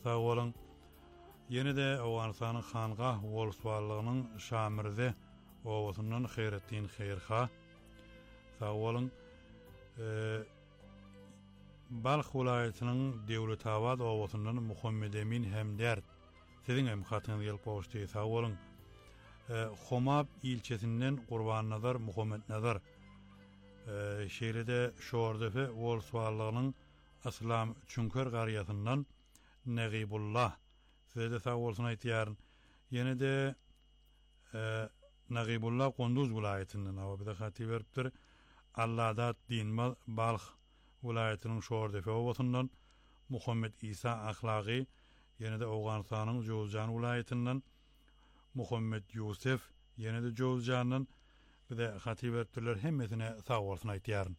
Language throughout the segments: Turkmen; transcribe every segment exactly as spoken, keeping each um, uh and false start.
sağ bolun. Ýene-de Awganystanyň Xangah wolswalygynyň şamirde owasynyň Hayretdin Haýyrha. Sağ bolun. Eee Balx welaýatynyň Dewletabad owasynyň Muhammed Emin Hemdert. Siziň hem hatyňyz gelip goşdy. Sağ bolun. Xomab ilçesinden Gurbannazar Muhammed Nazar eee şeýlede şoğurdafe wolswalygynyň Aslam Çünker garýasyndan Nagibullah size sağ bolsun aýtýaryn. Ýene-de eee Nagibullah Gonduz welaýatynyň awa bir haty beripdir. Alladat Dinmal Balx welaýatynyň şoğurdafe owasynyň Muhammed İsa Ahlagy ýene-de Awganystanyň Jowzjan welaýatynyň Muhammed Yusuf ýene-de Jowzjandan bir de haty beripdirler hemmesine sağ bolsun aýtýaryn.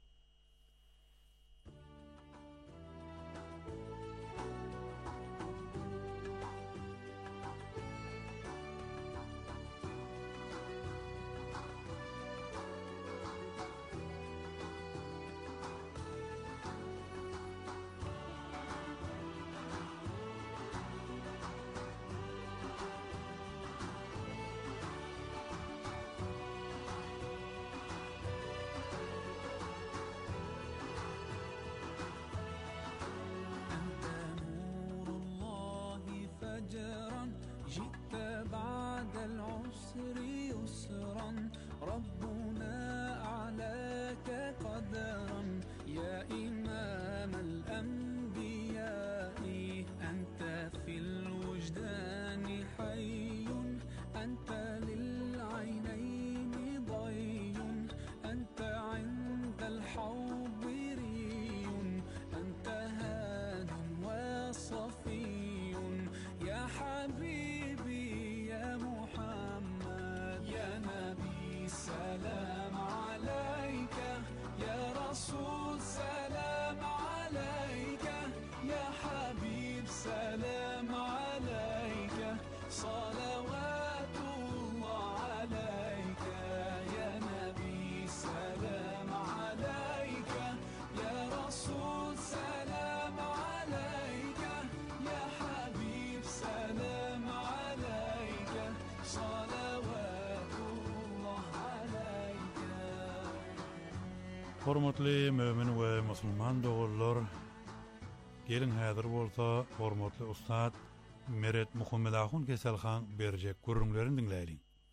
جئت بعد العسر يسرا ربنا أعلاك قدرا يا إمام الأنبياء أنت في الوجدان حي أنت للعينين ضي أنت عند الحوض ري أنت هاد وصفي يا حبيبي يا محمد يا نبي سلام عليك يا رسول سلام عليك يا حبيب سلام عليك صلوات الله عليك يا نبي سلام عليك يا رسول سلام عليك يا حبيب سلام عليك صلوات الله عليك. Hormatly mömin we musulman dogurlar, gelin häzir bolsa hormatly ustad Meret Muhammed Ahun Keselhan berjek gurrunlaryny dinleýin.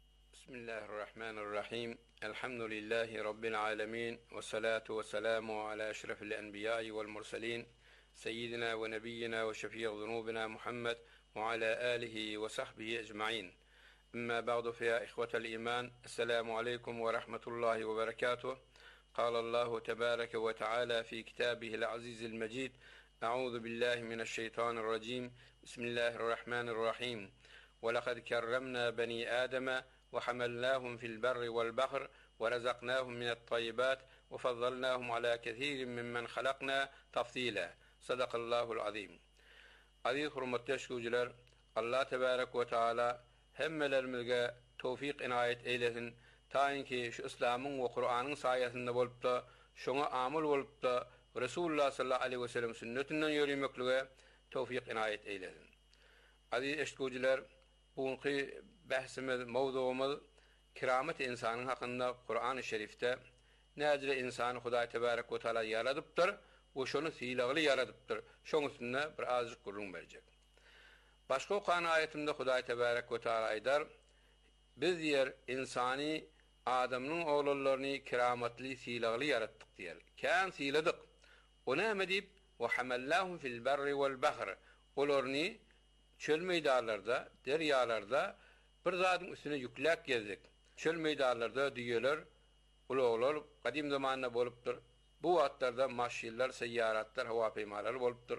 Bismillahirrahmanirrahim. Elhamdülillahi rabbil alamin ve salatu ve selamu ala eşrefil enbiya'i vel murselin seyyidina ve nebiyyina ve şefii zunubina Muhammed ve ala alihi ve sahbihi ecmaîn. Amma ba'du fa ya ihwatal iman. Assalamu alaykum ve rahmetullahi ve berekatuh. قال الله تبارك وتعالى في كتابه العزيز المجيد أعوذ بالله من الشيطان الرجيم بسم الله الرحمن الرحيم ولقد كرمنا بني آدم وحملناهم في البر والبحر ورزقناهم من الطيبات وفضلناهم على كثير ممن خلقنا تفضيلا صدق الله العظيم. Aziz hurmatly şucular, Allah tebarek ve taala hemmelerimize tawfik inayet eylesin. Taýinki şu İslamyň we Qur'anyň saýasynda bolup da şoňa amal bolup da Resulullah sallallahu aleyhi ve sellem sünnetinden ýörümeklige tawfik inayet eylesin. Aziz eşitgüçiler, buňky bahsimiz, mowzuumyz kiramet insanyň hakynda Qur'an-ı Şerifde näzire insany Hudaý tebarek we taala ýaradypdyr we şonu syýlagly ýaradypdyr. Şoň üstünde bir azjyk gurrun berjek. Başga Qur'an aýetinde Hudaý tebarek we taala aýdar: biz yer insani adamyň oglallaryny kiramatly syýlagly yaratdyk diýer. Kän syýladyk. O näme diýip: "Wa hamallahum fil barri wal bahr." Olaryny çöl meýdanlarda, derýalarda bir zadyň üstüne ýükläp gezdik. Çöl meýdanlarda diýerler, ulaglar gadim zamanda bolupdyr. Bu wagtlarda maşinler, seýyaratlar, hawa peýmalary bolupdyr.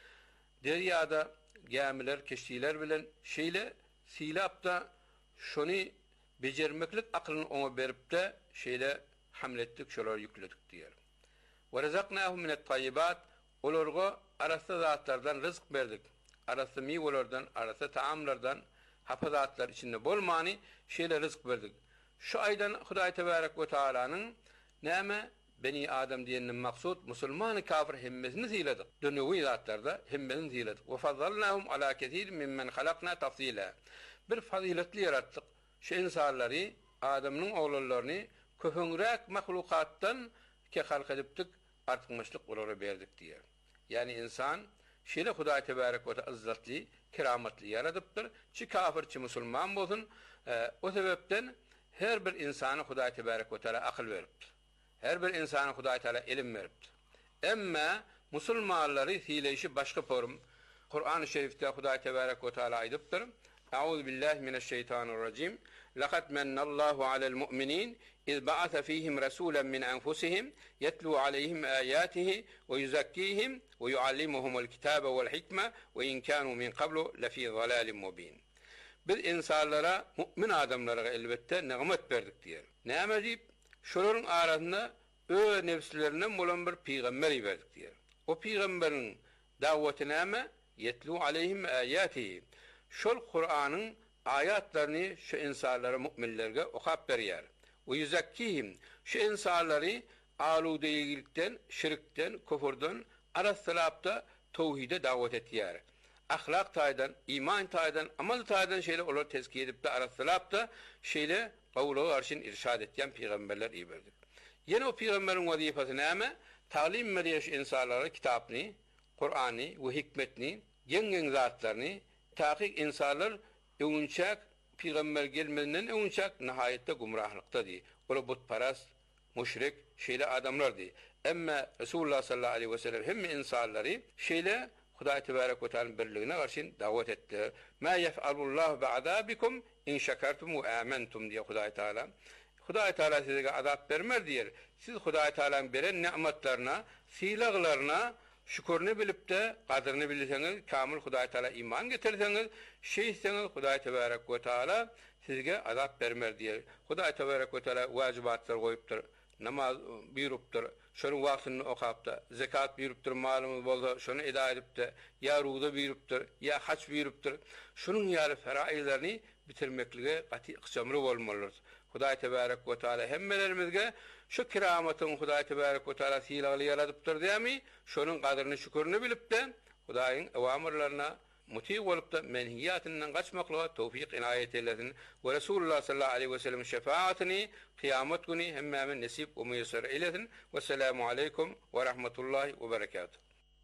Derýada gämiler, keşiler bilen şeýle syýlap da şonu bejermeklik aklını ona berip de şeýle hamletdik, şolar ýükledik diýer. Ve rezaqnahum minat tayyibat, olarga arasda zatlardan rızk berdik. Arasda miwelerden, arasda taamlardan, hafazatlar içinde bolmany şeýle rızk berdik. Şu aýdan Hudaý tebarek we taalanyň näme Beni Adam diyenin maksud Müslüman kafir himmesini ziledik. Dünyevi zatlarda himmesini ziledik. Ve fazzalnahum ala ketir mimmen halakna tafsila. Bir faziletli yarattık. Şu insanları, Adam'ın oğullarını köhüngrek mahlukattan ke halk ediptik, artıkmışlık olarak verdik diye. Yani insan şöyle Hudaý Tebarek ve Teala izzatli, kerametli yaradıptır. Çi kafir, çi Müslüman bolsun. E, o sebepten her bir insana Hudaý Tebarek ve Teala akıl veripdir. Her bir insana Hudaý Teala ilim veripdir. Emma Müslümanları hileyişi başka forum. Kur'an-ı Şerif'te Hudaý Tebarek ve Teala aydıptır. Euzu billahi mineşşeytanirracim. Laqad mennallahu alel mu'minin iz ba'atha fihim rasulan min enfusihim yetlu aleyhim ayatihi ve yuzakkihim ve yuallimuhumul kitabe vel hikme ve in kanu min qablu lefi zalalin mubin. Biz insanlara, mümin adamlara elbette nimet verdik diyor. Näme diýip? Şoların arasında ö nefslerinden bolan bir peygamber verdik diyor. O peygamberin davaty näme? Yetlu aleyhim ayatihi. Şol Kur'an'ın ayatlarını şu insanlara, müminlerge okap berýär. Ve yuzakkihim, şu insanları aludeyilikten, şirkten, küfürden, arastalapta tevhide davet etýär. Ahlak taýdan, iman taýdan, amal taýdan şeýle olar tezkiye edip de arastalapta şeýle gawlagy arşyn irşad etýän peygamberler iberdik. Ýene o peygamberiň wazifasy näme? Talim berýär insanlara kitapny, Kur'any we hikmetni, ýeňeň zatlaryny tahik insanlar öňünçäk peygamber gelmeden öňünçäk nihaýetde gumrahlykda diýip. Olar butparast, müşrik, şeýle adamlar diýip. Emma Resulullah sallallahu aleyhi ve sellem hem insanları şeýle Hudaý Tebarek ve Teala birligine garşy dawet etdi. Ma yef'alullahu bi'adabikum in şekertum ve amantum diye Hudaý Teala. Hudaý Teala size azap bermer diýer. Siz Hudaý Teala'nın beren nimetlerine, silaglarına şükürünü bilip de kadrini bilseniz, kamil Hudaý Teala iman getirseniz, şeyseniz Hudaý Tebarek ve Teala sizge azap bermer diýer. Hudaý Tebarek ve Teala wajibatlar goýupdyr. Namaz buyurupdyr. Şonuň wagtyny okapda, zekat buyurupdyr, malymyz bolsa şonu eda edipdi. Ya ruda buyurupdyr, ya haç buyurupdyr. Şonuň ýaly faraizlaryny bitirmeklige gaty ykçamry bolmalydyr. Hudaý Tebarek ve Teala hemmelerimizge şu kerametin Hudaý Tebarek ve Teala silagly yaradypdyr diými? Şonuň gadryny şükürni bilip de Hudaýyň awamyrlaryna muti bolup da menhiýatynyň gaçmaklyga tawfik inayet eylesin. Ve Resulullah sallallahu aleyhi ve sellem şefaatini kıyamet günü hemme nasip ve müyesser eylesin. Vesselamu aleykum ve rahmetullahi ve berekatuhu.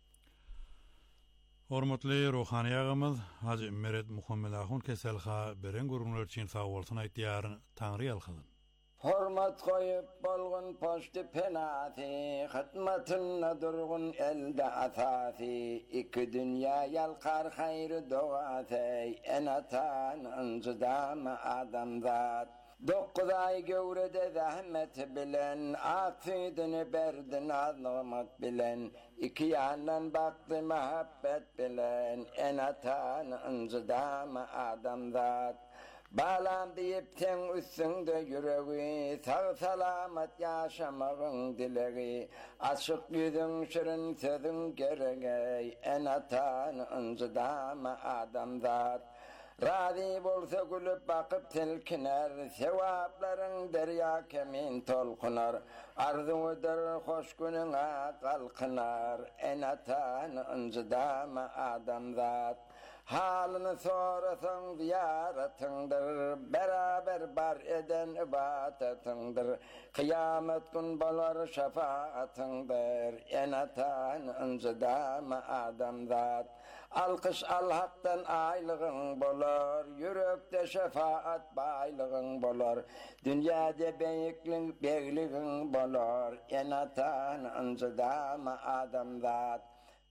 Hormatly ruhani agymyz Haji Meret Muhammed Ahun Keselha beren gurulmalar üçin sag bolsun aýtýar, Taňry ýalkadyn. Hormat koyup bolgun poşty penati, hıtmatınna durgun elde atati, iki dünya yalkar hayrı doğatey, en atan ıncıdama adamzat. Dokuz ay gövrede zahmet bilen, afidini berdin azlamat bilen, iki yandan baktı muhabbet bilen, en atan ıncıdama adamzat. Balam deyip sen üstünde yüreği, sağ salamat yaşamağın dileği, açık yüzün şirin sözün gereği, en atan ıncıdama adamzat. Razı bolsa gülüp bakıp tilkiner, sevapların derya kemin tolkunar, arzudur hoş gününe kalkınar, en atan ıncıdama adamzat. Halını sorasın ziyaretındır, beraber bar eden ibadetindir. Kıyamet gün bolar şefaatındır, en atan ıncıdama adamzat. Alkış al haktan aylığın bolar, yürekte şefaat baylığın bolar. Dünyada beyiklik beyliğin bolar, en atan ıncıdama adamzat.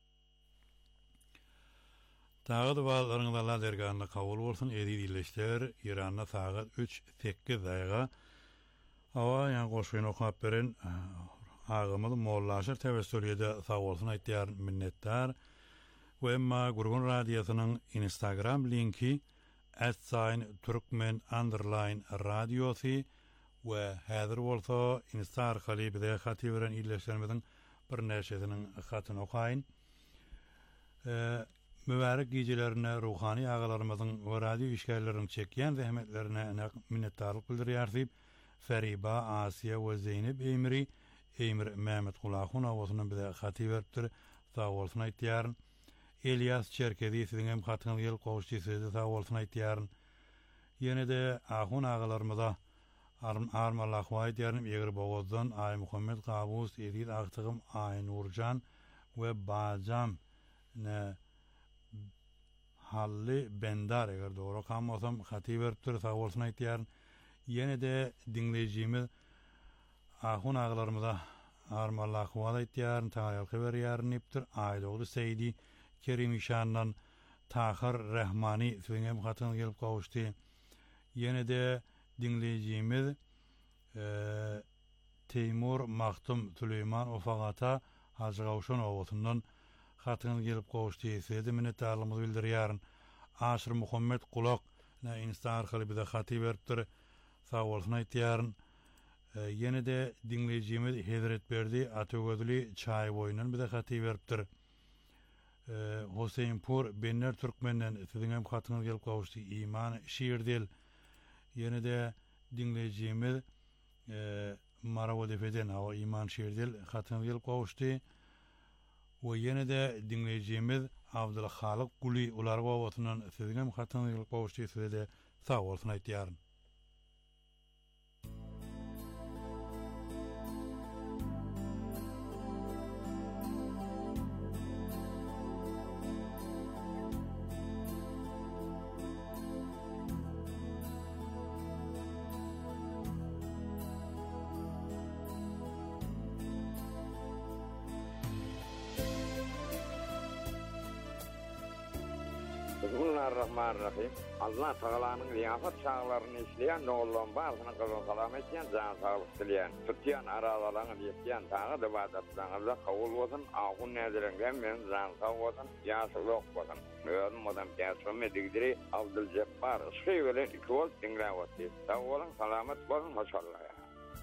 Tağıd bağlarınızda dergahında kabul olsun, edi dilleşler, İran'da saat üç sekkiz daýga. Awa yan goşgyny okap beren ağımız Mollaşyr tebessüriyede sağ olsun aýtýar, minnettar. We emma Gurgun Radiosynyň Instagram linki at türkmen underline radiosy we häzir bolsa Insta arkaly bize haty beren illeşlerimiziň bir näçesiniň hatyny okaýyn. Eee Mübarek gecelerine ruhani ağalarımızın ve radyo işgallerinin çekyen zahmetlerine minnettarlık bildirýär diýip Feriba, Asiya ve Zeynep Emri Emir Mehmet Kulakun awasından bize hati beripdir. Sağ bolsun aýtýaryn. Elias Çerkedi siziň hem hatyňyz gelip gowuşdysydy. Sağ bolsun aýtýaryn. Ýene de ahun agalarymyza armallah aýtýaryn Eger Bogozdan Ay Muhammed Gabus, Edil Agtygym, Ay Nurjan we Bajam ne Halli Bendar eger dogry kalmasam hati beripdir. Sağ bolsun aýtýaryn. Ýene de dinleýijimiz ahun agalarymyza armallah aýtýaryn, taýyp berýäryn ipdir. Aýdogly Seydi Kerim İşandan Tahir Rahmani siziň hem hatyňyz gelip gowuşdy. Ýene de dinleýijimiz e, Teymur Maktum Süleyman Ofagata Hacı Gawşan owasyndan hatyňyz gelip gowuşdy. Size minnetdarlygymy bildirýäryn. Aşyr Muhammed Kulak ne Insta arkaly bize hati beripdir. Sağ bolsun aýtýaryn. E, ýene de dinleýijimiz Hezret Berdi Atogözli çay boyundan bize hati beripdir. E, Hoseýnpur Benner Türkmenden siziň hem hatyňyz gelip gowuşdy. İman Şiirdel. Ýene de dinleýijimiz e, Marawodefeden awa İman Şiirdel hatyňyz gelip gowuşdy. We ýene de dinleýijimiz Abdul Halyk Guli ular gowatyndan siziň hem hatyňyz gelip gowuşdy. Size de sağ bolsun aýtýaryn. Bismillahirrahmanirrahim. Allah Taala'nın liyafat çağlarını işleyen oğullan barzına kazan salam etken, can sağlık dileyen, tutyan aralarını yetken, tağı da vadatlarınızda kavul olsun, ağın nediren men can sağ olsun, yaşılık olsun. Öğünüm adam kesimi digdiri Abdülcebbar, ışığı veren iki ol dinle olsun. Sağ olun, salamet olun, maşallah ya.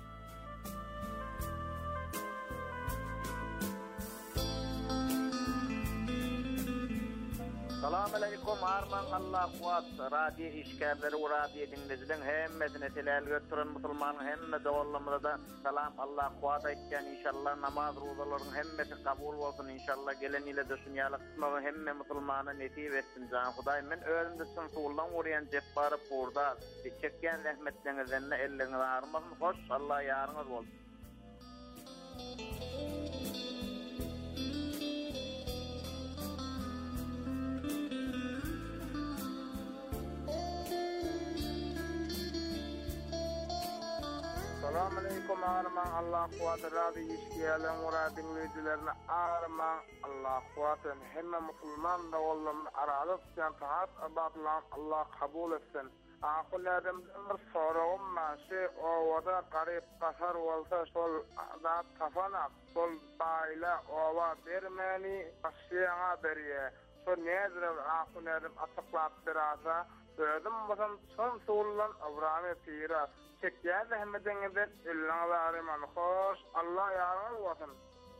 Assalamu alaikum arman Allah kuat radyo işgärleri we radyo dinleyijilerin hemmesine telel götüren musulman hemme dowallamada da salam Allah kuat aýtjan inşallah namaz rozalaryň hemmesi kabul bolsun inşallah gelen ile de dünýalyk kısmagy hemme musulmana nesip etsin jan Hudaý men özümde sunsuldan uryan jepbary purda çekken rahmetlerinize ellerinize armasyn hoş Allah ýaryňyz bolsun. Assalamu alaikum arman Allah kuatı rabi işkiyelim ura dinleyicilerine arman Allah kuatı hemme musulman da oğlum aralık sen taat abadlan Allah kabul etsin. Ahullerimden bir soruğum maşi o vada garip kasar olsa sol da tafanak sol bayla ova bermeni aşiyana beriye. So nedir ahullerim atıklap birasa ödüm basan son soğulan avrami pira. Çekýär rahmetinizden ellerinize arman hoş Allah ýaryňyz bolsun.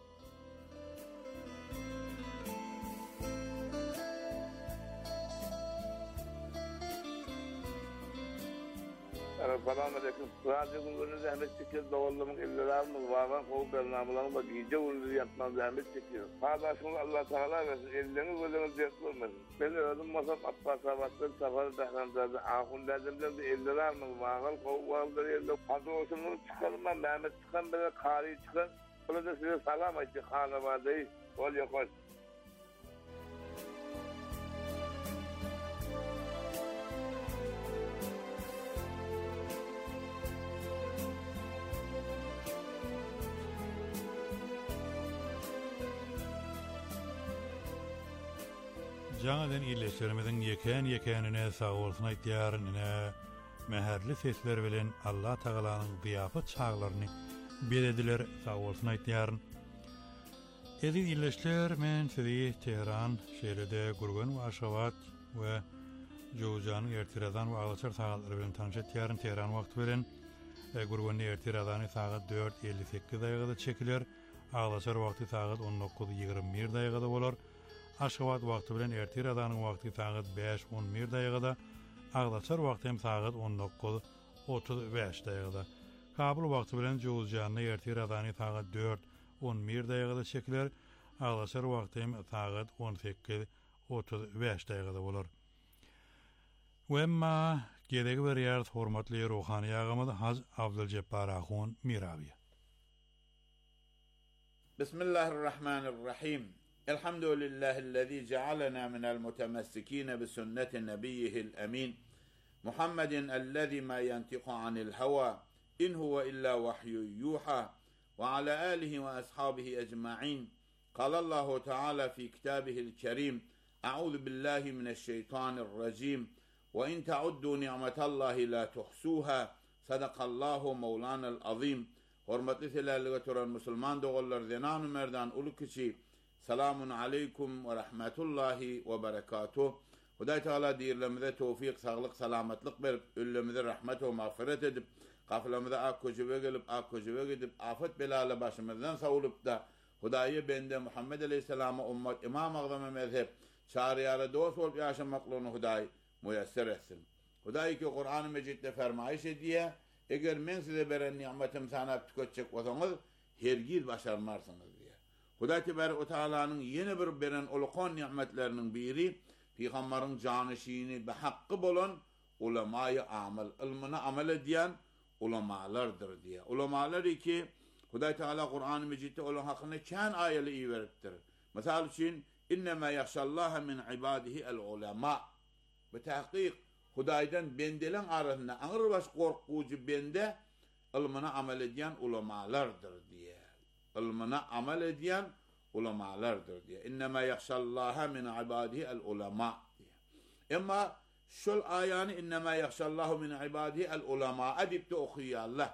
Assalamu alaikum. Radyo günü zahmet çekiyor. Doğullumun ellerimiz var. O bernamalarında gece uyuzu yapmaz zahmet çekiyor. Kardeşimiz Allah Teala versin. Elleriniz gözünüz yetmez. Ben öldüm masam Abbas Abbas'ın safarı tahrandadı. Ahundazımdan da ellerimiz var. O vardır elde. Hazır olsunuz çıkalım ben. Mehmet çıkan böyle kari çıkan. Böyle de size salam etti. Hanı var değil. Ol yakoş. Jaňadan illeşlerimizin yeken-yekenine sağ bolsun aýtýaryn, ine meherli sesler bilen Allah Taalanyň zyafat çağlaryny berediler, sağ bolsun aýtýaryn. Edi illeşler men sizi Tehran şehrinde Gurgan we Aşgabat we Jowjanyň ertiradan we Aglaçar saгаtlary bilen tanış etýäryn. Tehran wagty bilen Gurganyň ertiradany sagat dört elli sekiz daýgada çekiler. Aglaçar wagty sagat on dokuz ýygrimi bir daýgada bolar. Aşgabat wagty bilen ertiradanyň wagty sagat beş on bir daýgada, Aglaçar wagty hem sagat on dokuz otuz beş daýgada. Kabul wagty bilen jowuzjanyny ertir adany sagat dört on bir daýgada çekiler, aglaşar wagtym sagat on sekiz otuz beş daýgada bolar. Wemma gedegi bir ýer hormatly ruhany ýagamy Haz Abduljabbar Ahun Mirabi. Bismillahirrahmanirrahim. Elhamdülillahi'llezî cealena minel mutemessikîne bi sünneti nebiyyihil emin. Muhammedin ellezî ma yantiqu anil heva in huve illa vahyu yuha ve ala alihi ve ashabihi ecma'in. Kalallahu Teala fi kitabihil kerim. A'udhu billahi mineşşeytanirracim. Ve in ta'uddu ni'metallahi la tuhsuha. Sadakallahu mevlana'l azim. Hormatly selerlige tören musulman dogullar zenan merdan ulu kiçi. Selamun aleykum ve rahmetullahi ve berekatuh. Hudaý Taala diýerlerimize tawfik, saglyk, salamatlyk berip, ölümimize rahmet we mağfiret edip, gaflamyza ak köjebe gelip, ak köjebe gidip, afet belala başymyzdan sawulyp da Hudaýy bende Muhammed aleyhissalama ummat imam agdama mezhep çaryara dost bolup ýaşamaklygyny Hudaý müyesser etsin. Hudaý ki Kur'an-ı Mecitde fermaýş edýär, eger men size beren nimetim sanap tüketjek bolsaňyz, hergiz başarmarsyňyz diýär. Hudaý Tebaraka we Taalanyň ýene bir beren ulkan nimetleriniň biri Peygamberin canişini be hakkı bolan ulema-i amel, ilmini amel ediyen ulemalardır diye. Ulemalar ki Hudaý Taala Kur'an-ı Mecit'te olan hakkını kän ayeli iyi veripdir. Mesela için innema yahşallaha min ibadihi el ulema. Bu tahqiq Hudaýdan bendelen arasında aňyr baş korkucu bende ilmini amel ediyen ulemalardır diye. Ilmini amel ediyen ulemalardır diye. İnnema yahşallaha min ibadihi el ulema diye. Ama şol ayany innema yahşallahu min ibadihi el ulema adip de okuýarlar.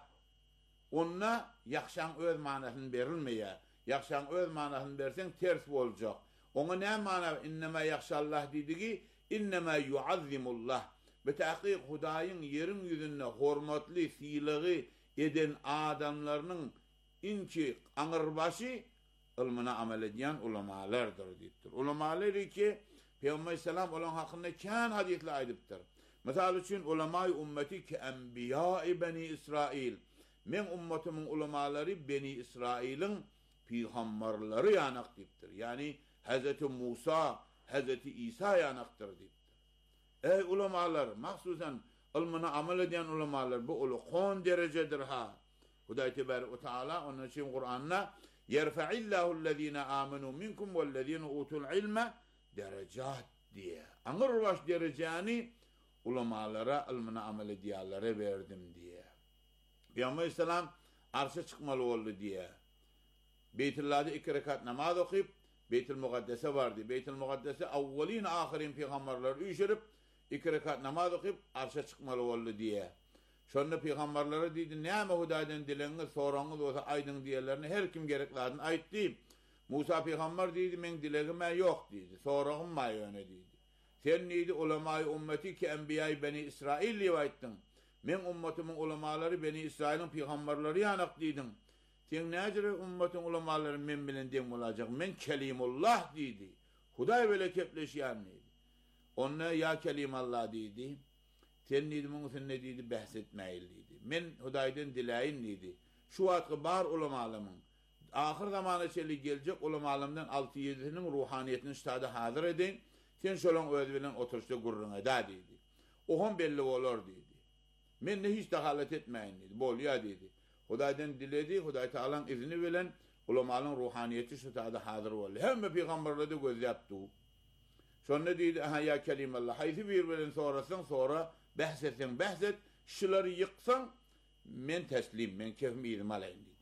Onna yahşan öz manasyny berilmeýär. Yahşan öz manasyny berseň ters boljak. Oňa näme mana innema yahşallah diýdigi? Innema yuazzimullah. Betahqiq Hudaýyň ýerin ýüzünde hormatly sylygy eden adamlarynyň inki aňyrbaşy ilmini amel ediyen ulemalardır diýipdir. Ulemalar ki Peygamber selam olan hakkında kän hadisler aýdypdyr. Mesela üçün ulema-i ümmeti ki enbiya-i Beni İsrail. Men ümmetimin ulemalary Beni İsrail'in peygamberleri ýanak diýipdir. Yani Hazreti Musa, Hazreti İsa ýanaktır diýipdir. Ey ulemalar, mahsusan ilmini amel ediyen ulemalar bu ulukon derecedir ha. Hudaý Tebaraka we Taala onun için Kur'an'na yerfa'illahu allazina amanu minkum vellezina utul ilma derecat diye. Aňyr baş derejany ulemalara ilmini amel ediýärlere berdim diye. Peygamber selam arşa çykmaly boldy diye. Beytullah'da iki rekat namaz okuyup Beytül Mugaddes'e vardı. Beytül Mugaddes'e awwalin ahirin peygamberler üýşürip iki rekat namaz okuyup arşa çykmaly boldy diye. Şonda peygamberlere diýdi, näme Hudaýdan dileňiz, soraňyz bolsa aýdyň diýerlerini her kim gereklerini aýtdy. Musa peygamber diýdi, men dilegime ýok diýdi. Soragym maýyny diýdi. Sen niýdi ulema-i ümmeti ki enbiya-i Beni İsrail diýip aýtdyň. Men ümmetimin ulemalary Beni İsrail'in peygamberleri ýanak diýdim. Sen näjere ümmetiň ulemalary men bilen deň bolajak? Men kelimullah diýdi. Hudaý bilen kepleşýän diýdi. Onna ya kelimallah diýdi. Sen nidimin sen ne diýdi bahsetmeýil diýdi. Men Hudaýdan diläýin diýdi. Şu wagtky bar ulemalymyň ahir zamana çeli geljek ulemalymdan alty ýedisiniň ruhaniýetini ştada hazır edin. Sen şolaň öz bilen oturuşda gurrun eda diýdi. Ohon belli bolar diýdi. Men ne hiç dahalet etmeýin diýdi. Bolýar diýdi. Hudaýdan diledi, Hudaý Taalanyň izni bilen ulemalyň ruhaniýeti ştada hazır boldy. Hemme peygamberlerde göz ýapdy. Şonda diýdi, "Ha ya kelimallah, haýsy bir bilen sorasaň sonra bahsetsen bahset, şuları yıksan men teslim, men kefim ilim alayım diýdi.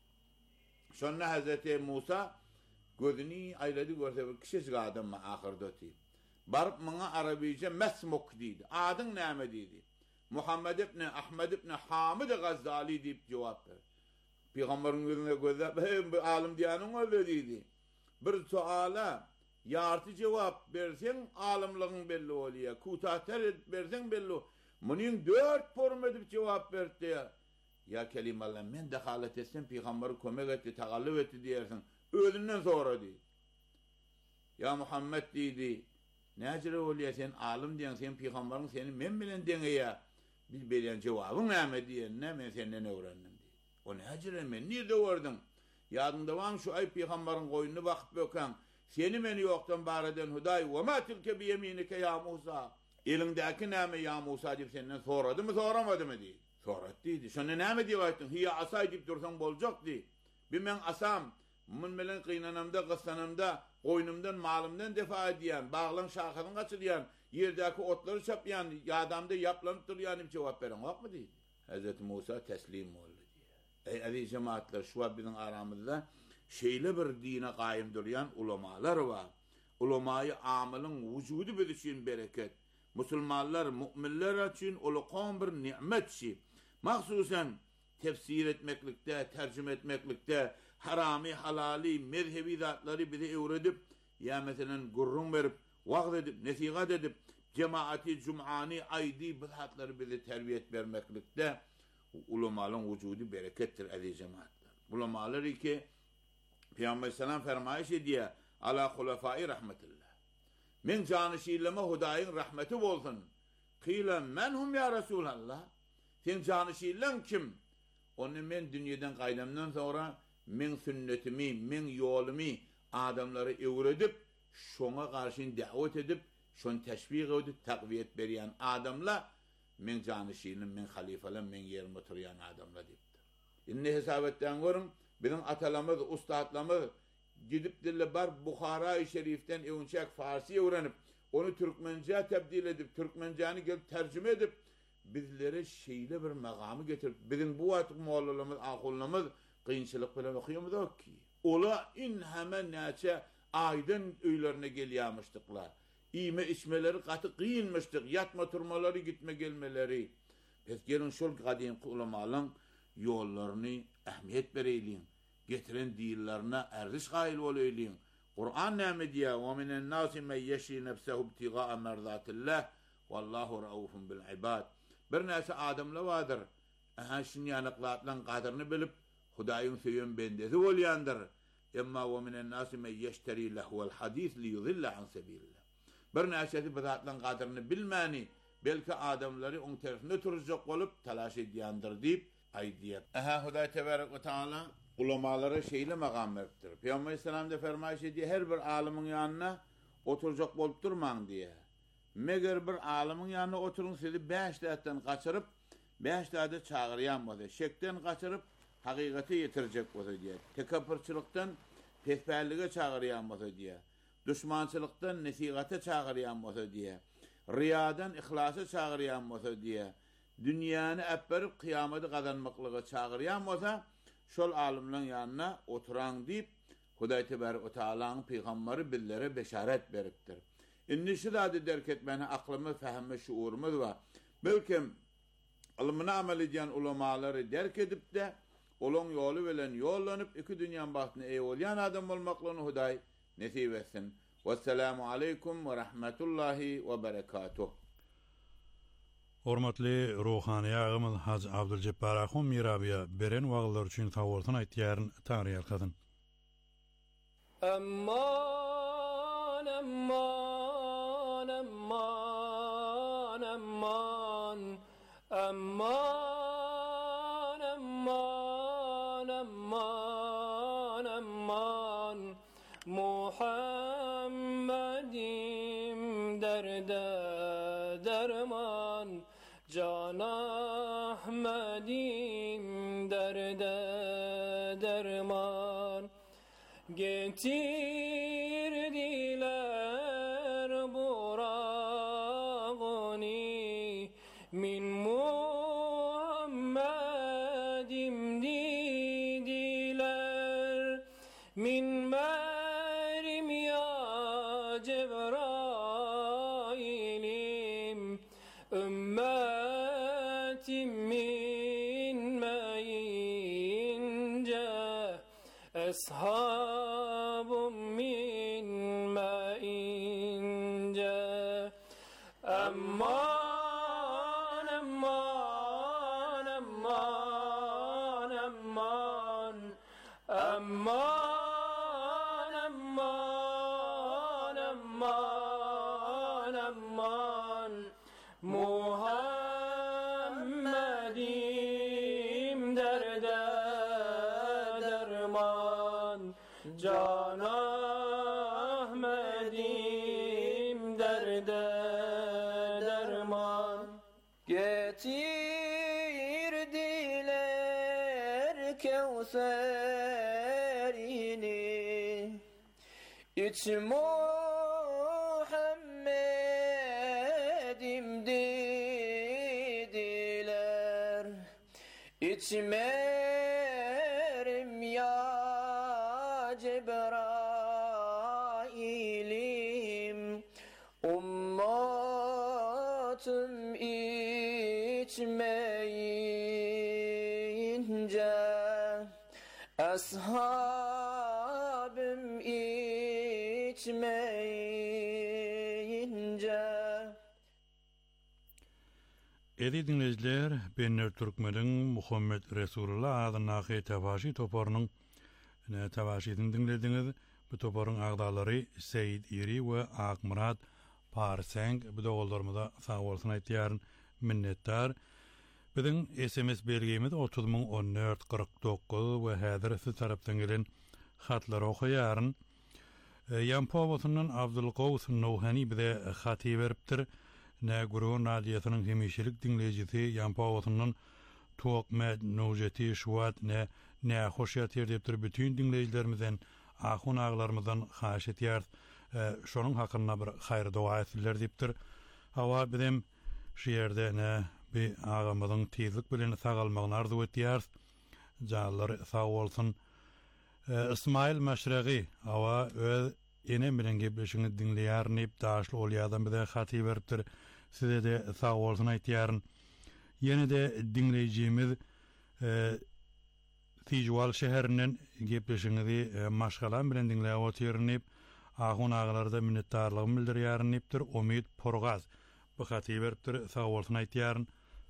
Şonda Hazreti Musa gözüni aýlady görse bir kişi adam mı ahirde diýdi. Barıp maňa Arabiyce mesmuk diýdi. Adyň näme diýdi? Muhammed ibn Ahmed ibn Hamid Gazzali diýip jogap berdi. Peygamberiň gözüne gözläp, "Hey, bu alim diýanyň öldü" diýdi. Bir suala yartı jogap bersen alimligiň belli bolýar. Kutater bersen belli. Munin dört form edip cevap berdi. Ya kelimeler men dehalet etsin peygamberi kömek etti, tagallüp etti diýersin. Özünden sonra diýdi. Ya Muhammed diýdi. Näjere bolýar sen alim diýen sen peygamberiň seni men bilen deňe ya. Biz beren jogabyň näme diýen, men senden öwrendim diýdi. O ne hacireme, nerede vardın? Yadında var şu ay peygamberin koyununu bakıp böken, seni meni yoktan bareden Huday, ve ma tilke bi yeminike ya Musa. Elindeki neme ya Musa deyip senden soradı mı, soramadı mı diye. Soradı deydi. Şunu neme diye aytın? Hiye asay deyip dursan bolacak diye. Bir men asam, mun bilen kıynanamda, kıssanamda, koynumdan, malımdan defa ediyen, bağlan şahadın kaçırıyan, yerdeki otları çaplayan, yadamda yaplanıp duruyan bir cevap veren yok mu diye. Hazreti Musa teslim oldu diye. Ey aziz cemaatler, şu an bizim aramızda şeyle bir dine kaim duruyan ulamalar var. Ulamayı amilin vücudu bir için bereket. Müslümanlar, müminler için ulukan bir nimetçi. Mahsusen tefsir etmeklikte, tercüme etmeklikte, harami, halali, mezhebi zatları bize öğretip, ya mesela gurrun verip, vaaz edip, nesihat edip, cemaati, cum'ani, aydi, bid'atları bize terbiyet vermeklikte, ulamaların vücudu berekettir aziz cemaatler. Ulamalar ki, Peygamber selam fermayış ediyor, ala hulefai rahmetillah. Men canışilleme Hudayın rahmeti olsun. Kıyla menhum ya Resulallah. Sen canışillen kim? Onu men dünyadan kaydamdan sonra men sünnetimi, men yolumu adamları öğretip, şuna karşı davet edip, şunu teşvik edip, takviyet veriyen adamla men canışillen, men halifelem, men yerim oturuyan adamla deyiptir. İnne hesabetten görün, bizim atalamız, ustadlamız, gidip dille bar Bukhara-i Şerif'ten evunçak Farsi öğrenip, onu Türkmence tebdil edip, Türkmencanı gelip tercüme edip, bizlere şeyle bir makamı getirip, bizim bu atık muallalamız, akullamız, kıyınçılık bile okuyamız yok ki. Ola in hemen neçe aydın öylerine geliyamıştıklar. İyme içmeleri katı kıyınmıştık, yatma turmaları, gitme gelmeleri. Biz gelin şol kadim ulamaların yollarını ehmiyet vereyliyin. Getiren değillerine erdiş gail olayliyin. Kur'an nâme diye وَمِنَ النَّاسِ مَنْ يَشْرِي نَفْسَهُ ابْتِغَاءَ مَرْضَاتِ اللّٰهِ وَاللّٰهُ رَؤُوفٌ بِالْعِبَادِ. Bir nesi adamla vardır. Aha şin yanıklatlan kadrini bilip Hudayın söyün bendesi olyandır. Emma وَمِنَ النَّاسِ مَنْ يَشْتَرِي لَهُوَ الْحَدِيثِ لِيُذِلَّ عَنْ سَبِيلِ اللّٰهِ. Bir nesesi bidatlan kadrini bilmeni, belki adamları on tarafında turacak olup talaş ediyandır deyip ay diye. Aha Huday tebarek ve Teala ulamalara şeyle makam veriptir. Peygamber Aleyhisselam da fermayış ediyor, her bir alimin yanına oturacak bolup durman diye. Meğer bir alimin yanına oturun sizi beş dağıttan kaçırıp, beş dağıda çağırayan olsa, şekten kaçırıp, hakikati yetirecek olsa diye. Tekapırçılıktan pesperliğe çağırayan olsa diye. Düşmançılıktan nesigate çağırayan olsa diye. Riyadan ihlasa çağırayan olsa diye. Dünyanı epberip kıyameti kazanmaklığa çağırayan olsa, şol alimlerin yanına oturan deyip, Huday Tebarek ve Teala'nın peygamberi billere beşaret beriptir. İnni şu da derk etmeni aklımı, fehmi, şuurumuz var. Belki ilmini amel ediyen ulamaları derk edip de, olun yolu veren yollanıp, iki dünyanın bahtına ey olayan adam olmaklığını Huday nesip etsin. Vesselamu aleykum ve rahmetullahi ve berekatuh. Hormatly ruhani ağamız Hacı Abdülcebbar Ahun Mirabiya beren wagtlar üçin tawartyn aýtýaryn taýýar ýalkadyn. Aman aman aman aman aman aman aman aman Muhammedim derde derman Can Ahmedim derde derman getirdiler burağını min Muhammedim dediler min merim ya Cebrailim ümmetim minmeyince eshabım minmeyince aman aman aman aman aman aman aman aman Muhammedim derde getirdiler Kevserini. İç Muhammed'im dediler, İçmerim ya Cebrail'im, ummatım içmeyince, ashabım içmeyince. Edi dinleyiciler, Benner Türkmen'in Muhammed Resulullah adına Tevaşi toparının Tevaşi'den dinlediniz. Bu toparın ağdaları Seyid İri ve Akmurat Parseng. Bu da oğullarımıza sağ olsun aytiyarın minnettar. Bizim S M S belgemiz otuz bin on dört kırk dokuz ve häzir siz tarapdan gelen hatları okuyarın. Yanpovasından Abdülqavus Nouhani bize hati veriptir. Ne Gurun Radiyasının hemişelik dinleyicisi Yanpovasından Tuğakmet, Nujeti, Şuvat ne ne hoşyat yerdeptir. Bütün dinleyicilerimizden, ahun ağlarımızdan haş etiyar. Şonun hakkında bir hayır dua etsinler deyiptir. Hava bizim şu yerde ne bir ağamızın tezlik bilen sağalmağını arzu etiyar. Canlılar sağ olsun. İsmail Meşregi hava öz enem bilen gebleşini dinleyar neyip daşlı olyadan bize hati veriptir. Size de sağ olsun aytiyarın. Yine de dinleyicimiz e, Tijuval şehrinden gebleşinizi e, maşgalan bilen dinleye otirinip ahun ağalarda minnettarlığını bildiriyarın neyiptir. Umid Porgaz bu hati veriptir. Sağ olsun aytiyarın.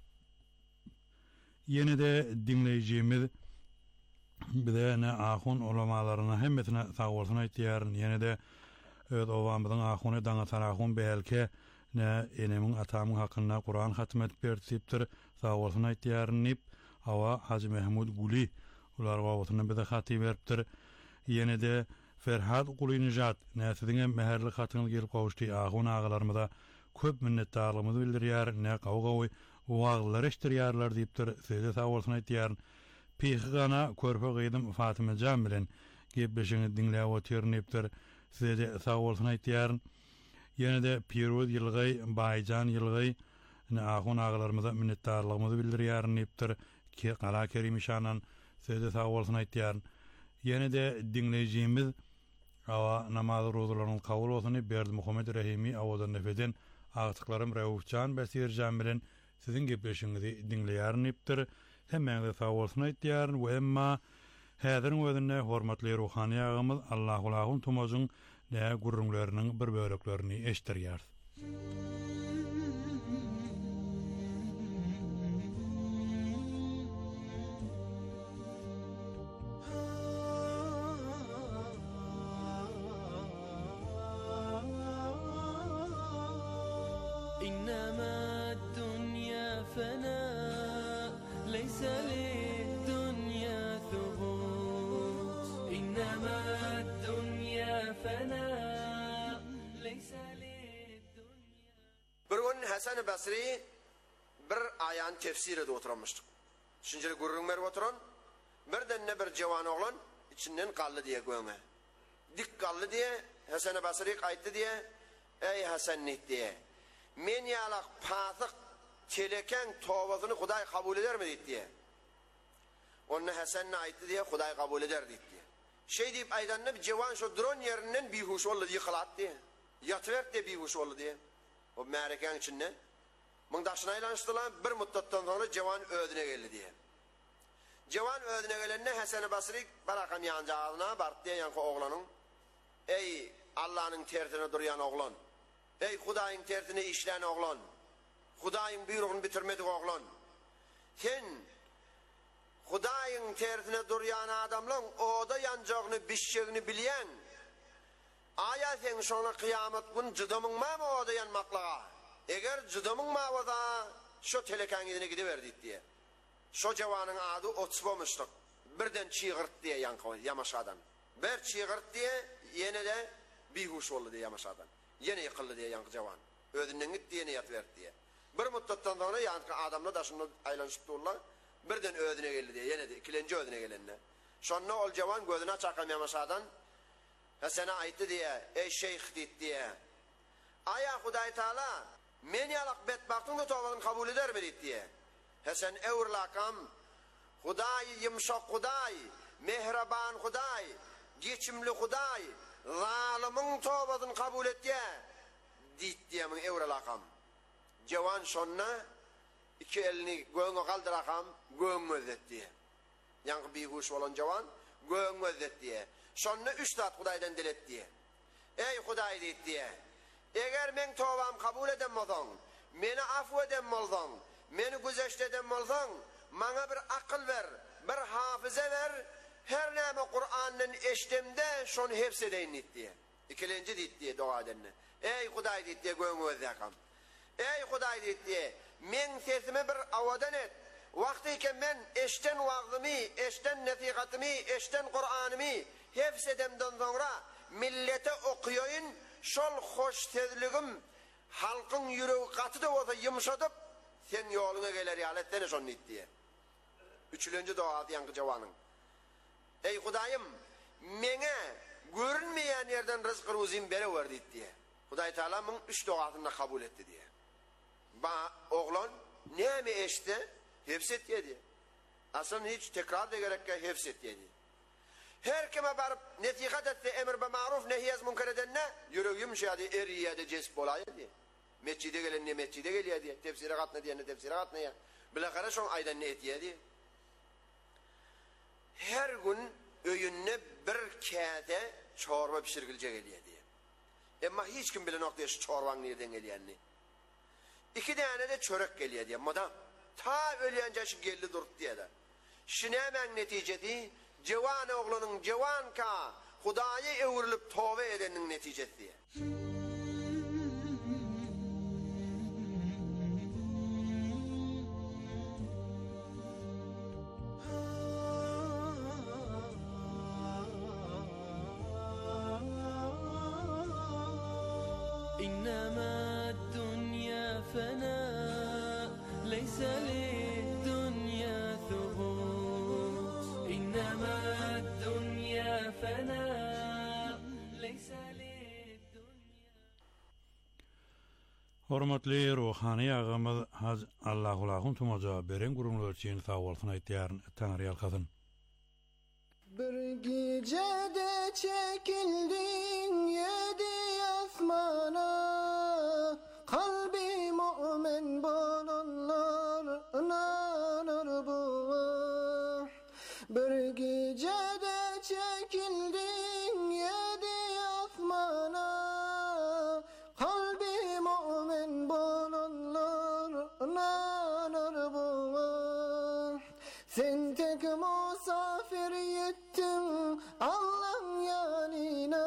Yine de dinleyicimiz bize ne ahun ulamalarına hemmetine sağ olsun aytiyarın. Yine de öz ovamızın ahunu dağıtan ahun belki ne enemin atamın hakkında Kur'an hatmet bertiptir. Sağ olsun aytiyarın nip hava Hacı Mehmud Guli ular vavatını bize hati veriptir. Yine de Ferhat Guli Nijat ne sizin meherli hatını gelip kavuştu ahun ağalarımıza köp minnettarlığımızı bildiriyar. Ne kavgavi uağlılar eştiriyarlar deyiptir. Size sağ olsun aytiyarın. Pihgana körpe gıydım Fatıma Can bilen gebleşini dinleye otiriniptir. Size de sağ olsun aytiyarın. Yine de Pirud Yılgay, Baycan Yılgay ahun ağalarımıza minnettarlığımızı bildiriyarıniptir. Ki Kala Kerim işanan size de sağ olsun aytiyarın. Yine de dinleyicimiz ava namazı rozularının kabul olsun Berdi Muhammed Rahimi avadan nefeden ağıtıklarım Revufcan Besircan bilen sizin gebleşinizi dinleyarıniptir. Hemen de sağ olsun aytiyarın ve emma häzirin özünde hormatly ruhani ağamız Allahu lahun tumozun ne gurrunlarının bir bölüklerini eştiriyar. إنما الدنيا فناء ليس للدنيا ثبوت إنما الدنيا فناء ليس للدنيا. Bir gün Hasan Basri bir ayan tefsiride oturmuştuk. Şinjeli gurrun mer oturan birden ne bir jawan oğlan içinden qallı diye göme. Dik qallı diye Hasan Basri qaytdı diye ey Hasan nit diye. Men yalaq patık çeleken tövbasını Huday kabul eder mi diye. Onun Hasan'na aytdı diye Huday kabul eder diye. Şey deyip aydanına bir jawan şu dron yerinden bihuş oldu diye kılat diye. Yatıvert diye bihuş oldu diye. O merekan içinde. Mındaşına aylanıştılar bir müddetten sonra jawan ödüne geldi diye. Jawan ödüne gelende Hasan Basri barakan yancağına bart diye yankı oğlanın. Ey Allah'ın tertine duruyan oğlan. Ey Hudayın tertine işleyen oğlan. Hudayın buyruğunu bitirmedik oğlan. Sen Hudayın tertine duruyan adamlan oda yancağını bişeceğini bileyen aya sen sonra kıyamet gün cıdamın ma mı oda yanmakla? Eğer cıdamın ma oda şu telekan gidine gidiverdi diye. Şu cavanın adı otsbomıştık. Birden çiğırt diye yankı yamaşadan. Bir çiğırt diye yine de bihuş oldu diye yamaşadan. Yine yıkıldı diye yankı cavan. Ödünden git diye ne yatıverdi diye. Bir müddetden sonra yani adamla da şunu aylanışıp durlar. Birden ödüne geldi diye. Yine de ikinci ödüne gelenine. Sonra ol cavan gözüne çakamamasadan ha sana aytdı diye. Ey şeyh dit diye. Aya Huday Teala men yalak bedbaktın tövbeni kabul eder mi dit diye. Ha sen evurlakam Huday yumşak Huday, mehraban Huday, geçimli Huday, zalimin tövbesini kabul et diye. Dit diye men evurlakam. Cavan sonra iki elini göğüne kaldırakam, göğüne özet diye. Yankı bir huş olan cavan, göğüne özet diye. Sonra üstad Huday'dan dilet diye. Ey Huday dit diye. Eğer men tövbem kabul edem olsan, meni afu edem olsan, meni güzeşt edem olsan, bana bir akıl ver, bir hafize ver, her neme Kur'an'ın eştemde şunu hepsedeyin dit diye. İkilinci dit diye dua edenine. Ey Huday dit diye göğüne özekam. Ey Huday dit diye. Men sesime bir avadan et. Vaktiyken men eşten vaazımı, eşten nasihatımı, eşten Kur'an'ımı hepsedemden sonra millete okuyayım. Şol hoş sezligim halkın yüreği katı da olsa yumuşatıp sen yoluna gelir yaletsene şonu it diye. Üçüncü dua yankı cavanın. Ey Hudayım mene görünmeyen yerden rızkı ruzim bere verdi it diye. Huday Teala'nın üç duasını kabul etti diye. Ba oğlan ne mi eşte? Hepset yedi. Aslında hiç tekrar da gerek ki hepset yedi. Her kime barıp netihat etse emir be maruf nehyez münker edenine yüreği yumuşadı eriye de cesp olaydı diye. Mescide gelen ne mescide geliyor diye. Tefsire katna diye ne tefsire katna ya. Bilakara son aydan ne etiye diye. Her gün öğününe bir kağıda çorba pişirgilecek geliyor diye. Ama hiç kim bile noktaya şu çorban nereden geliyenini. İki tane de çörek geliyor diye. Madam ta ölünce şu geldi durdu diye de. Şimdi hemen neticesi cevan oğlunun cevan ka Huday'a evrilip tövbe edenin neticesi diye. إنما الدنيا فناء ليس للدنيا ثبوت إنما الدنيا فناء ليس للدنيا. Hormatly ruhani ağamız haz Allahu lahum tuma jogap beren gurumlar üçin sağ bolsun aýtýaryn Tanrı ýalkasyn. Bir gecede çekildin yedi asmana, kalbi mümin bolanlar inanır buna. Bir gecede çekildin yedi asmana, kalbi mümin bolanlar inanır buna. Sen tek musafir yettin Allah'ın yanına,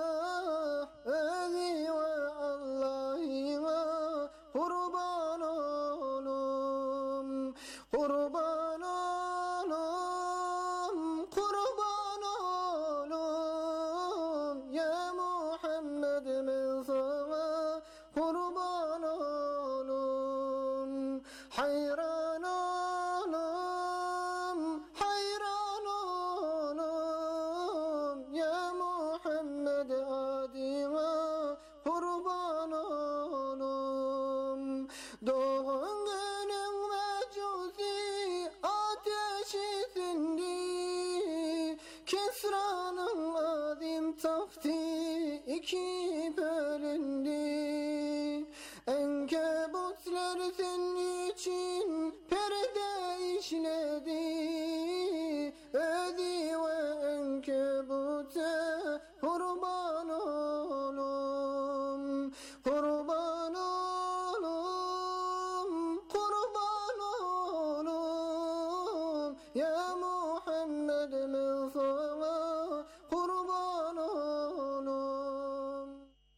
Özi ve Allah'ına kurban olum, kurban olum, kurban olum. Ya Muhammed ben sana kurban olum, hayran olum, hayran olum. Ya Muhammed adına kurban olum. Doğun günün mecusi ateşisindi, Kisra'nın azim tahtı iki bölündü. Enkebutlar senin için perde işledi, Özi ve enkebute kurban olum, kurban olum, kurban olum. Ya Muhammed ben sana kurban olum.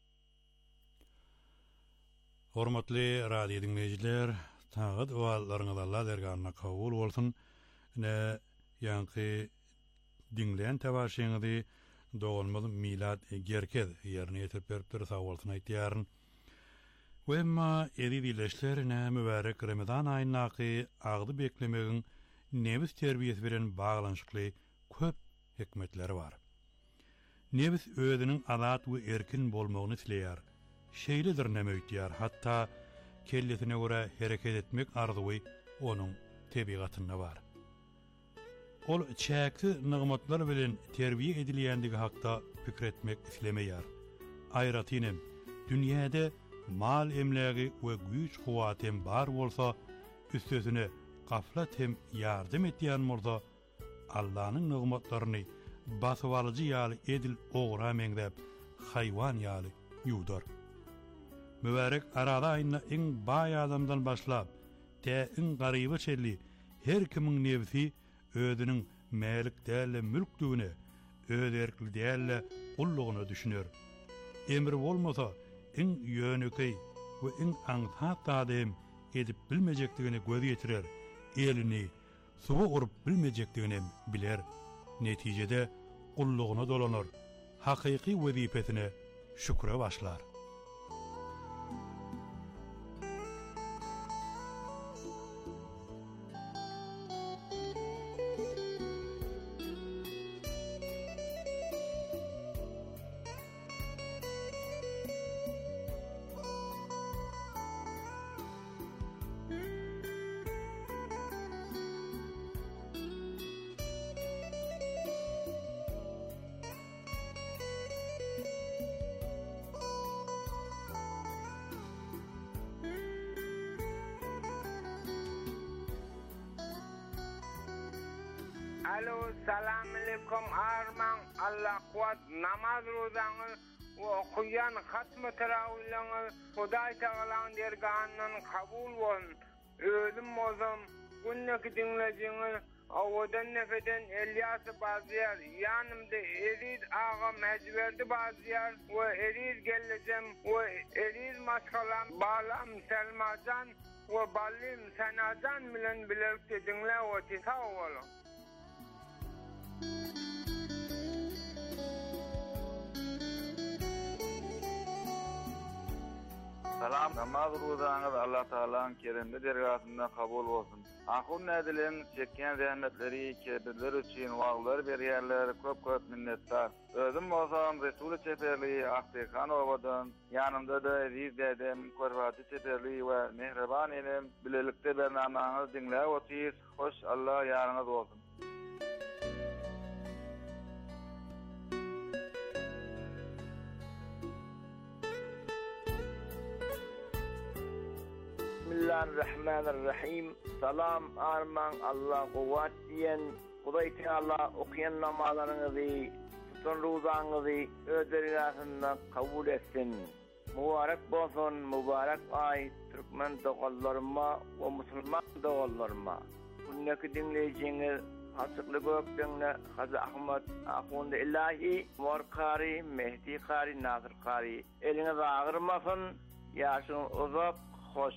Hormatly radio dinleyijiler, taýat wagtlaryňyz Allah dergahına kabul bolsun. Ne yankı dinleyen tevaşyňyzy doğulmaly milad gerkez ýerine ýetirip beripdir sağ bolsun aýtýaryn. Wemma edi dileşlerine mübarek Ramazan ayınaki ağdı beklemeğin nebis terbiyesi veren bağlanışıklı köp hikmetleri var. Nebis ödünün adat ve erkin bolmağını sileyer. Şeylidir nemöydiyar, hatta kellesine göre hareket etmek arzuyu onun tebigatında var. Ol çäkli nigmatlar bilen terbiye edilýändigi hakda pikretmek islemeýär. Aýratinem, dünýäde mal emlägi we güýç kuwatem bar bolsa, üstesine gaflat hem ýardym etýän murda Allah'nyň nigmatlaryny basyp alyjy ýaly edil ogra meňdep haýwan ýaly ýudar. Mübarek arada aýyna iň baý adamdan başlap, te iň garyby çelli her kimiň nebsi ödünün mälik däle mülkdüğüne, öd erkli däle ullugyna düşünür. Emri bolmasa, iň ýönükey we iň aňsat adam edip bilmejekdigini göz ýetirer, elini suwa urup bilmejekdigini biler. Netijede ullugyna dolanır, hakyky wezipesine şükre başlar. Alo, salam alaikum arman, Allah kuat namaz rozanı ve okuyan hatm-ı teravihlerini Huday Teala'nın dergahından kabul olun. Özüm bozum, günneki dinleyicini Avadan nefeden Elyas-ı Bazıyar, yanımda Eriz Ağa Mecverdi Bazıyar ve Eriz Gellecem ve Eriz Maşkalam Bağlam Selmacan ve Ballim Senacan bilen birlikte dinle ve tisa olun. Salam, namaz rozanız Allah Teala'nın keremli dergahında kabul olsun. Ahun edilen çekken zehennetleri, kebirler için vağlar berýärler, köp köp minnettar. Özüm bolsam Resul-i Çeperli Ahdekan obadan, yanımda da Aziz dedem, Korvati Çeperli ve Mehreban enem, bilelikte bernamaňyzy dinläp otyr. Hoş Allah ýarynız bolsun. Bismillahirrahmanirrahim. Salam arman Allah kuvvet diyen Huday Teala okuyan namazlarınızı, tutun rozanızı ödergahında kabul etsin. Mübarek bolsun, mübarek ay Türkmen dogallarıma ve Müslüman dogallarıma. Bunnaki dinleyiciniz Hasıklı Gökden'le Hazı Ahmet Afund İlahi, Mor Kari, Mehdi Kari, Nazır Kari. Eliniz ağırmasın, yaşın uzak, hoş.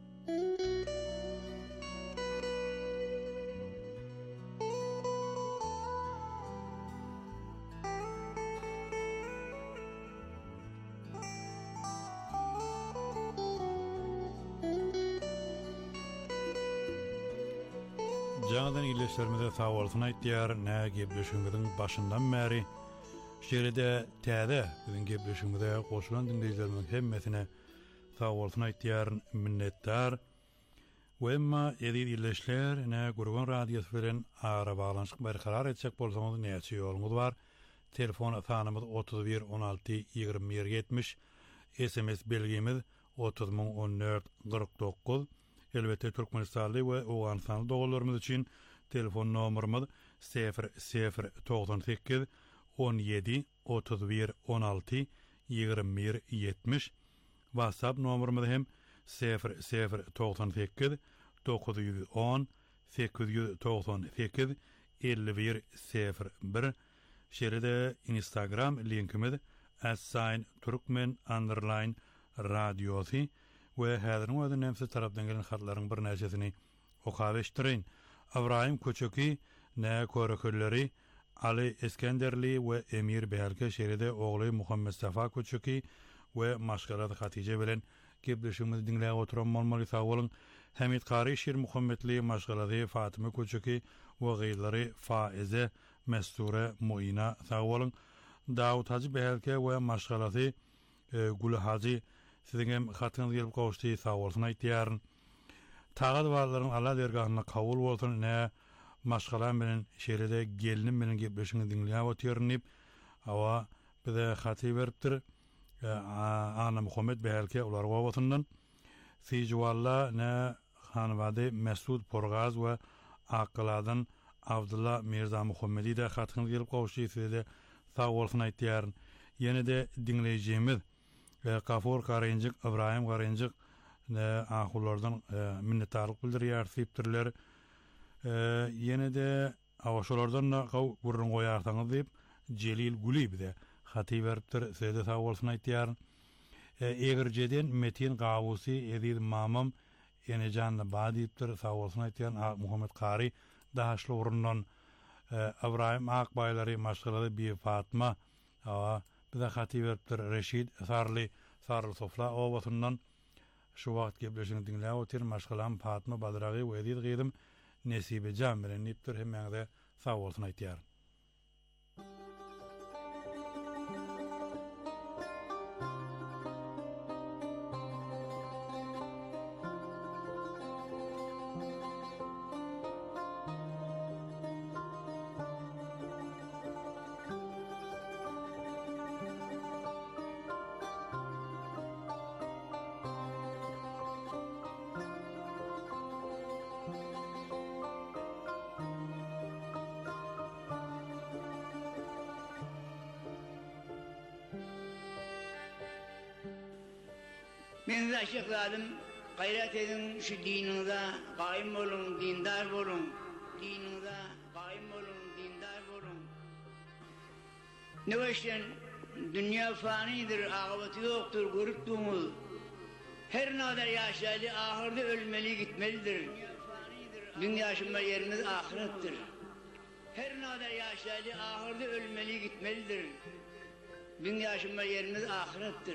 Janadan illeşlerimize sağ olsun aýtýar, nä gepleşigimiziň başyndan bäri şeride täze biziň gepleşigimize goşulan dinleýijilerimiziň hemmesine sağ olsun aýtýar, minnettar. Wemma edil illeşler nä Gurgan radiosu bilen ara baglanşyk berkarar etjek bolsaňyz näçe ýoluňyz bar? Telefon asanymyz otuz bir on alty ýygrimi bir ýetmiş, S M S belgimiz otuz on dört kırk dokuz. Elbette Türkmenistanly we Owganstanly dogallarymyz üçin telefon nomerimiz sıfır sıfır doksan sekiz on yedi otuz bir on alty ýygrimi bir ýetmiş. WhatsApp nomerimiz hem sıfır sıfır doksan sekiz dokuz yüz on sekiz yüz doksan sekiz elli bir sıfır bir. Şeride Instagram linkimiz @sign turkmen underline radiosi we häziriň özünden näme tarapdan gelen hatlaryň bir näçesini okabeşdirin. Ibrahim Köçeki, nä körekelleri Ali Eskenderli we Emir Behalke şeride ogly Muhammed Safa Köçeki we maşgalat Hatice bilen Gebleşimiz dinläp oturan bolmaly sag bolun. Hamid Qari Şir Muhammedli maşgalady Fatyma Köçeki we gaýlary Faize Mesture Moýina sag bolun. Dawud Hacı Behelke we maşgalady Gül Hacı siziň hem hatyňyz gelip gowuşdy sag bolsun aýtýaryn. Tağad barlaryň Allah dergahyna kabul bolsun ne maşgalan bilen şeýlede gelinim bilen gebleşiňi dinläp oturýaryn. Awa bize haty beripdir. Ana Muhammed Behelke ular wawatyndan Sijwalla ne hanwady Mesud Porgaz we Aqladan Abdullah Mirza Muhammedi de hatyňyz gelip gowuşdy size sag bolsun aýtýaryn. Ýene de dinleýjimiz Gafur Karynjyk, Ibrahim Karynjyk ne ahullardan minnetdarlyk bildirýär septirler. Ýene de awşalardan da gurrun goýarsaňyz diýip Celil Gulib de haty beripdir size sag bolsun aýtýaryn. Egerjeden Metin Gawusy Edil Mamam Enejan Badipdir sag bolsun aýtýan Muhammed Qari daşly urundan Ibrahim Akbaylary maşgalady bir Fatma awa bize haty beripdir Reşid Sarly Sarly Sofla owatyndan şu wagt gebleşiňi dinläp otur maşgalan Fatma Badragy we Edil Gydım Nesibe Jan bilen nipdir hemmeňde sag bolsun aýtýar. Men aşıkladım, gayret edin şu dininize, kaim olun, dindar olun. Dininize, kaim olun, dindar olun. Ne baştan, dünya fanidir, akıbeti yoktur, görüktüğümüz. Her nadar yaşayalı, ahirde ölmeli gitmelidir. Dünya yaşama yerimiz ahirettir. Her nadar yaşayalı, ahirde ölmeli gitmelidir. Dünya yaşama yerimiz ahirettir.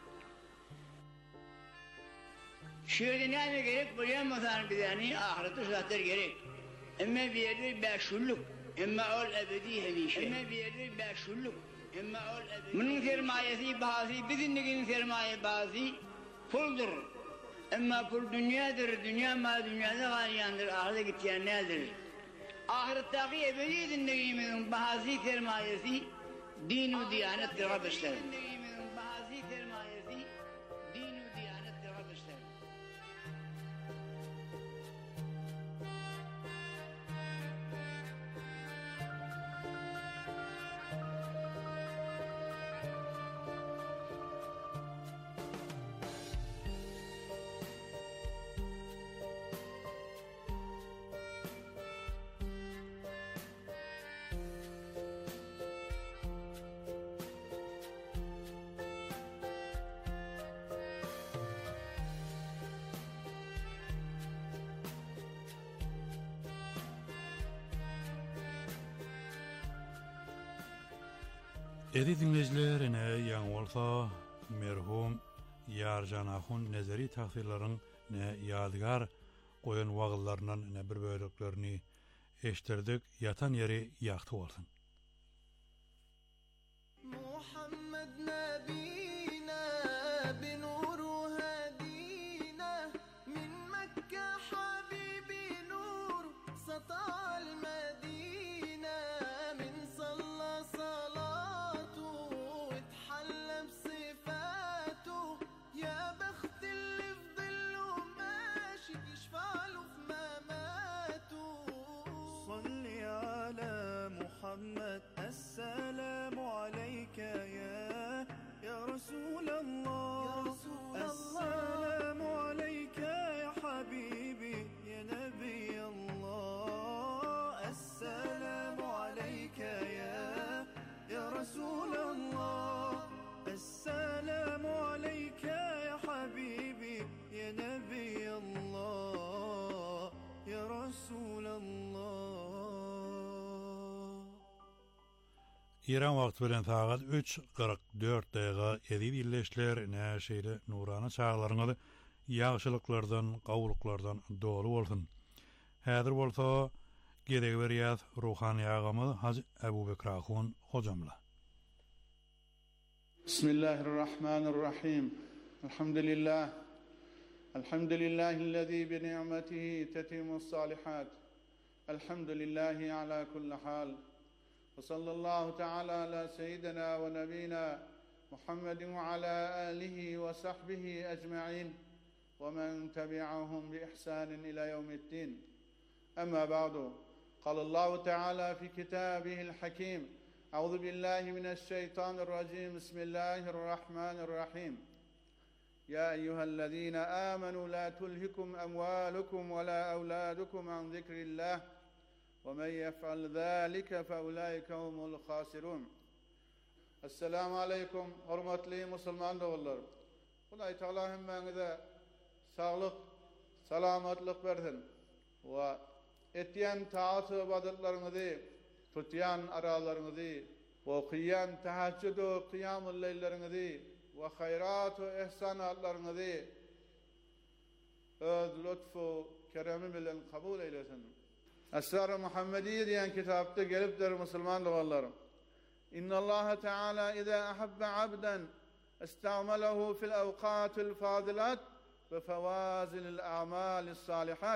Şöyle ne gerek buraya mazhar bidani ahirete zaten gerek. Ama bir yerde beşulluk, ama ol ebedi hemişe. Ama bir yerde beşulluk, ama ol ebedi. Bunun sermayesi bazı, bizimkinin sermaye bazı puldur. Ama pul dünyadır, dünya ma dünyada galiyandır, ahirete gittiyen nedir? Ahiretteki ebedi zindagimizin bazı sermayesi din-u diyanettir kardeşlerim. Edi dinleyicilerine yan olsa merhum Yarjan Ahun nezeri tahsirlerin ne yadigar koyun wagyllarından ne bir bölüklerini eştirdik. Yatan yeri yaktı olsun. Muhammed Nabina binuru hadina min Mekke habibi nur satal Medina min salla salatu itḥalla bsifatu ya bakhت اللي fضلوا ماشي يشفعلوا في مماتو صلي على محمد السلام عليك يا يا رسول الله. İran wagty bilen saat üç kırk dört daýga edip illeşler näşeýle nurany çağlaryňy ýagşylyklardan, gawluklardan dolu bolsun. Häzir bolsa gerek berýär ruhani agamy Hacı Ebu Bekir Ahun hojamla. Bismillahirrahmanirrahim. Elhamdülillah. Elhamdülillahi'llezî bi ni'metihi tetimmus salihat. Elhamdülillahi ala kulli hal. Ve sallallahu teala ala seyyidina ve nebina Muhammedin ve ala alihi ve sahbihi ecma'in ve men tebi'ahum bi ihsanin ila yevmiddin. Amma ba'du. Qalallahu teala fi kitabihil hakim. Euzu billahi mineşşeytanirracim. Bismillahirrahmanirrahim. Ya eyyühellezîne âmenû lâ tulhikum emvâlukum ve lâ evlâdukum an zikrillah. وَمَنْ يَفْعَلْ ذَٰلِكَ فَاُولَٰئِكَ هُمُ الْخَاسِرُونَ. Esselamu aleyküm, hürmetli Müslüman doğullarım. Hudaý Taala hemmeňize sağlık, salamatlyk bersin. Ve etýän taat we ibadetlerinizi, tutýan aralaryňyzy, we okýan tahajjud we qiyamul leýllerinizi we hayrat we ihsanatlaryňyzy öz lütfu keremi bilen kabul eylesin. Esrar-ı Muhammediye diyen kitapta gelipdir Müslüman doğallarım. İnna Allah Teala iza ahabba abden estağmalahu fil evqatil fadilat ve fevazilil a'malis salihat.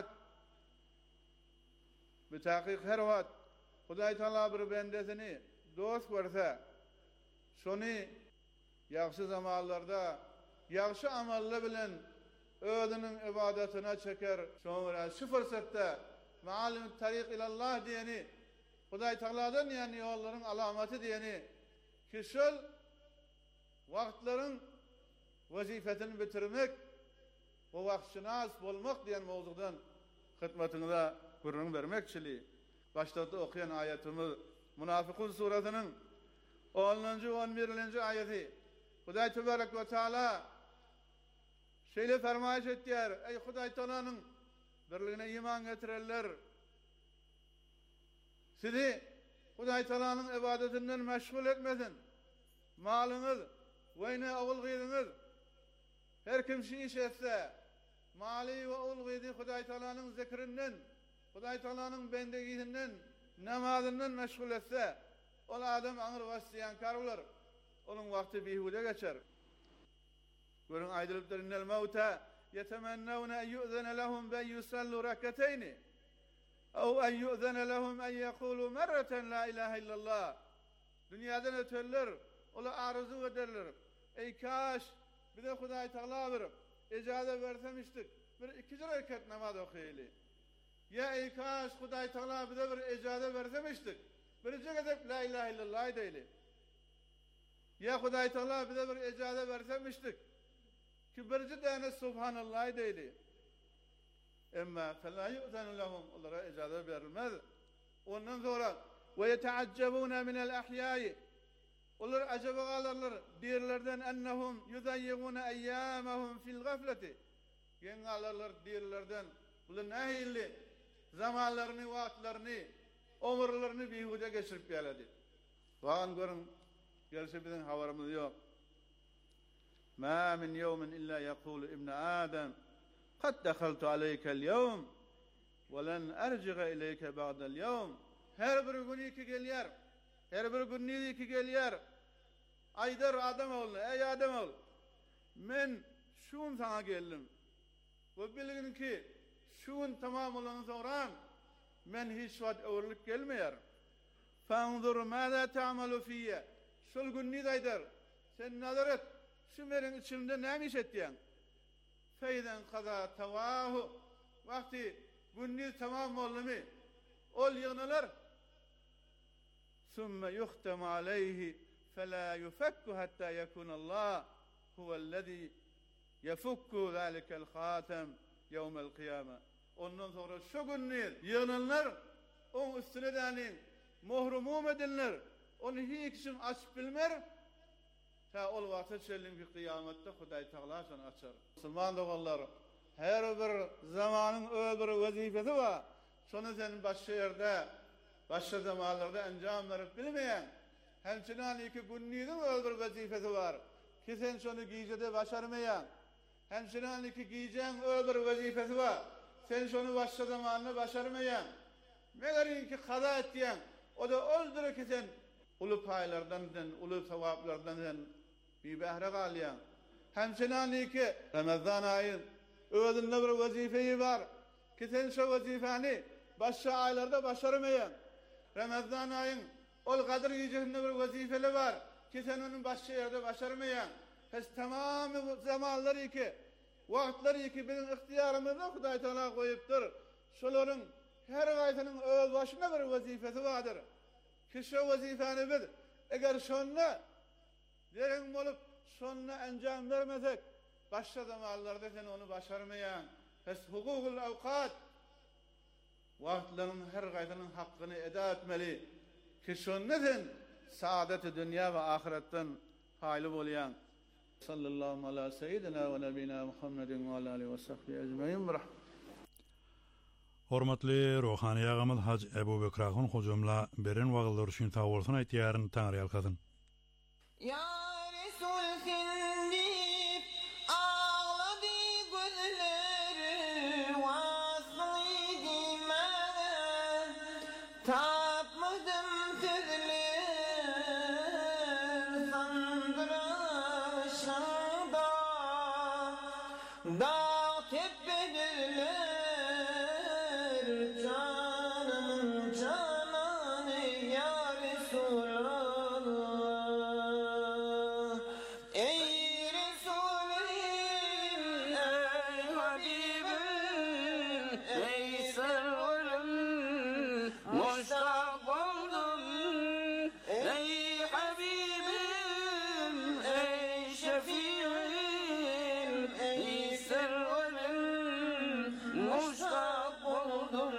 Bitahkik her wagt Hudaý Taala bir bendesini dost görse, şonu ýagşy zamanlarda ýagşy amaller bilen özüniň ibadetine çeker. Şoňra şu fursatda Ma'alim tarik ilallah diyeni, Hudaý Taala'dan yani yolların alamatı diyeni, kişil vaktların vazifetini bitirmek, o vakşinaz bolmak diyen mevzudan hizmetinize gurrun vermekçiliği. Başta okuyan ayetimiz Münafıkun suresinin onuncu on birinci ayeti. Hudaý Tebarek ve Teala şeýle fermaýş etdiler: ey Hudaý Taala'nın birligine iman getirenler, sizi Hudaý Taala'nın ibadetinden meşgul etmesin. Malyňyz, weyne awul gyzyňyz, her kim şu iş etse, mali we awul gyzy Hudaý Taala'nın zikrinden, Hudaý Taala'nın bendegiliğinden, namazynden meşgul etse, ol adam aňyr wasdiýankar bolar. Onun wagty bihude geçer. Görün aýdylypdyr: innel mauta يتمنون أن يؤذن لهم بأن يصلوا ركعتين أو أن يؤذن لهم أن يقولوا مرة لا إله إلا الله. Dünyadan ötürler, ola arzu ederler. Ey kaş, bir de Hudaý Taala bir icazet versemiştik, bir iki rekat namaz okuyeli. Ya ey kaş, Hudaý Taala bir de bir icazet versemiştik, bir rekat la ilahe illallah deyli. Ya Hudaý Taala bir de bir icazet versemiştik, ki birci tane subhanallah deyli. Emma fela yu'zanu lahum, onlara icazet verilmez. Ondan sonra ve yeteaccebuna minel ahyai, onlar acaba kalırlar diğerlerden ennehum yuzayyiguna eyyamahum fil gafleti. Gen kalırlar diğerlerden bunlar nehilli zamanlarını, vaktlerini, ömürlerini bihude geçirip geldi. Bağın görün, gerçi bizim havarımız yok. ما من يوم إلا يقول ابن آدم قد دخلت عليك اليوم ولن أرجع إليك بعد اليوم. Her bir gün iki gelýär. Her bir gün iki gelýär. Aýdar adam ol, ey adam ol. Men şuň saňa geldim. Bu bilgin ki şuň tamam bolan soňra men hiç wagt öwrülip gelmeýär. Fanzur maza ta'malu fiyya. Şol gün ni aýdar? Sen nazar et. Şu merin içimde näme iş etdiň? Feýden qaza tawahu. Wagty günni tamam boldymy? Ol ýygnalar. Summa yuhtam alayhi fela yufakku hatta yakuna Allah huwellezî yefukku zâlikel khâtem yevmel kıyâme. Ondan sonra şu günni ýygnalar oň üstüne dänin muhrumum edinler. Onu hiç kim açıp bilmer. Ta ol wagty çelin bir kıyamatda Hudaý Taala şonu açar. Müslüman dogallar, her bir zamanyň öz bir wezifesi bar. Şonu sen başka ýerde, başka zamanlarda enjam berip bilmeýän, Hemçinin iki günnidin öldür vazifesi var. Ki sen şonu giyicede başarmayan. Hemçinin iki giyeceğin öldür vazifesi var. Sen şonu başka zamanını başarmayan. Meğerin ki kaza ettiyen. O da öldürü ki sen ulu paylardan, ulu sevaplardan bir behre kalayan. Hemçinin iki Ramazan ayın özünde bir vazifeyi var. Ki sen şu vazifeni başka aylarda başarmayan. Ramazan ayın ol kadir gecesinde bir vazifeli var. Ki sen onun başka yerde başarmayan. Hes tamamı zamanları iki, vaktları iki bizim ihtiyarımızda Huday Teala koyuptur. Şoların her gayetinin öz başına bir vazifesi vardır. Ki şu vazifeni biz eğer şonla derin olup şonla encam vermesek başka zamanlarda sen onu başarmayan. Hes hukukul avkat vaktların her gayetinin hakkını eda etmeli. Ki şonla sen saadet-i dünya ve ahiretten hayli bolayan. Sallallahu ala seyyidina ve nebina Muhammedin ve ala alihi ve sahbihi ecmaîn. Hormatly ruhani ýagamyz Hac Ebu Bekir Ahun hojamla beren wagtlar üçin tawursun aýtýaryn taňry ýalkadyn. Ya Resul sendip ağladı gözleri vaslıydı mene tapmadım tüzler sandıraşanda dağ tepediler canım cananı ya Resulallah. Ey Resulüm, ey Habibim, ey serverim, muştak oldum. Ey Habibim, ey şefiim, ey serverim, muştak oldum.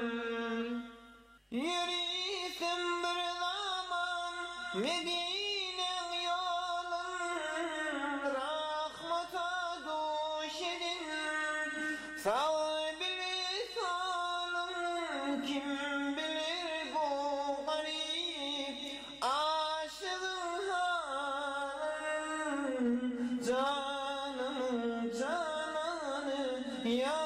Yürüysem bir zaman Medine'nin yolun rahmata duş edin. Sağ bilir solun kim bilir bu garip aşığın halın canımın cananı ya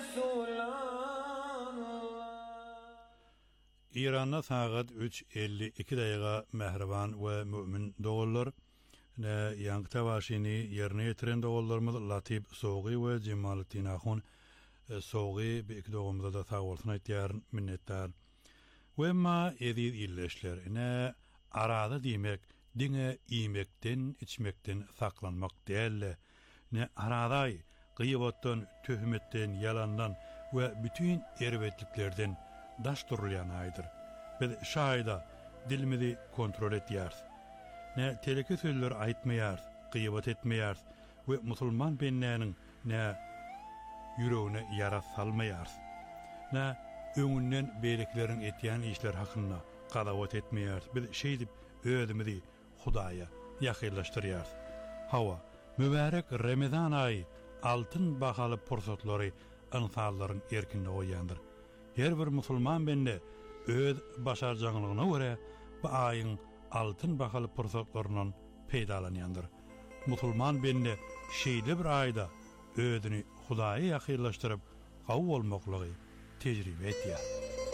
Resulallah. İran'da saat üç elli iki daýyga mehriban we mümin dogullar ne ýangy tawaşyny ýerine ýetiren dogullarymyz Latip Sogy we Jemaletdin Ahun Sogy bir iki dogumyzda da tawursun aýtýar minnetdar. We ma edil illeşler ne arada diýmek diňe iýmekden içmekden saklanmak dälle ne aradaý gıybetden, töhmetden, yalandan we bütün erwetliklerden daş durulyan aydır. Biz şahida dilimizi kontrol etýär. Ne teleki sözler aýtmaýar, gıybet etmeýär we musulman benläniň ne yüreğine yara salmaýar. Ne öňünden beýlekleriň etýän işler hakynda gadawat etmeýär. Biz şeý dip özümizi Hudaýa ýakynlaşdyrýar. Hawa mübarek Ramazan aýy altın bahaly pursatlary insanlaryň erkinde oýandyr. Her bir musulman bende öz başarjaglygyna görä bu aýyň altın bahaly pursatlarynyň peýdalanýandyr. Musulman bende şeýle bir aýda özüni Hudaýa ýakynlaşdyryp gawy bolmaklygy tejribe etýär.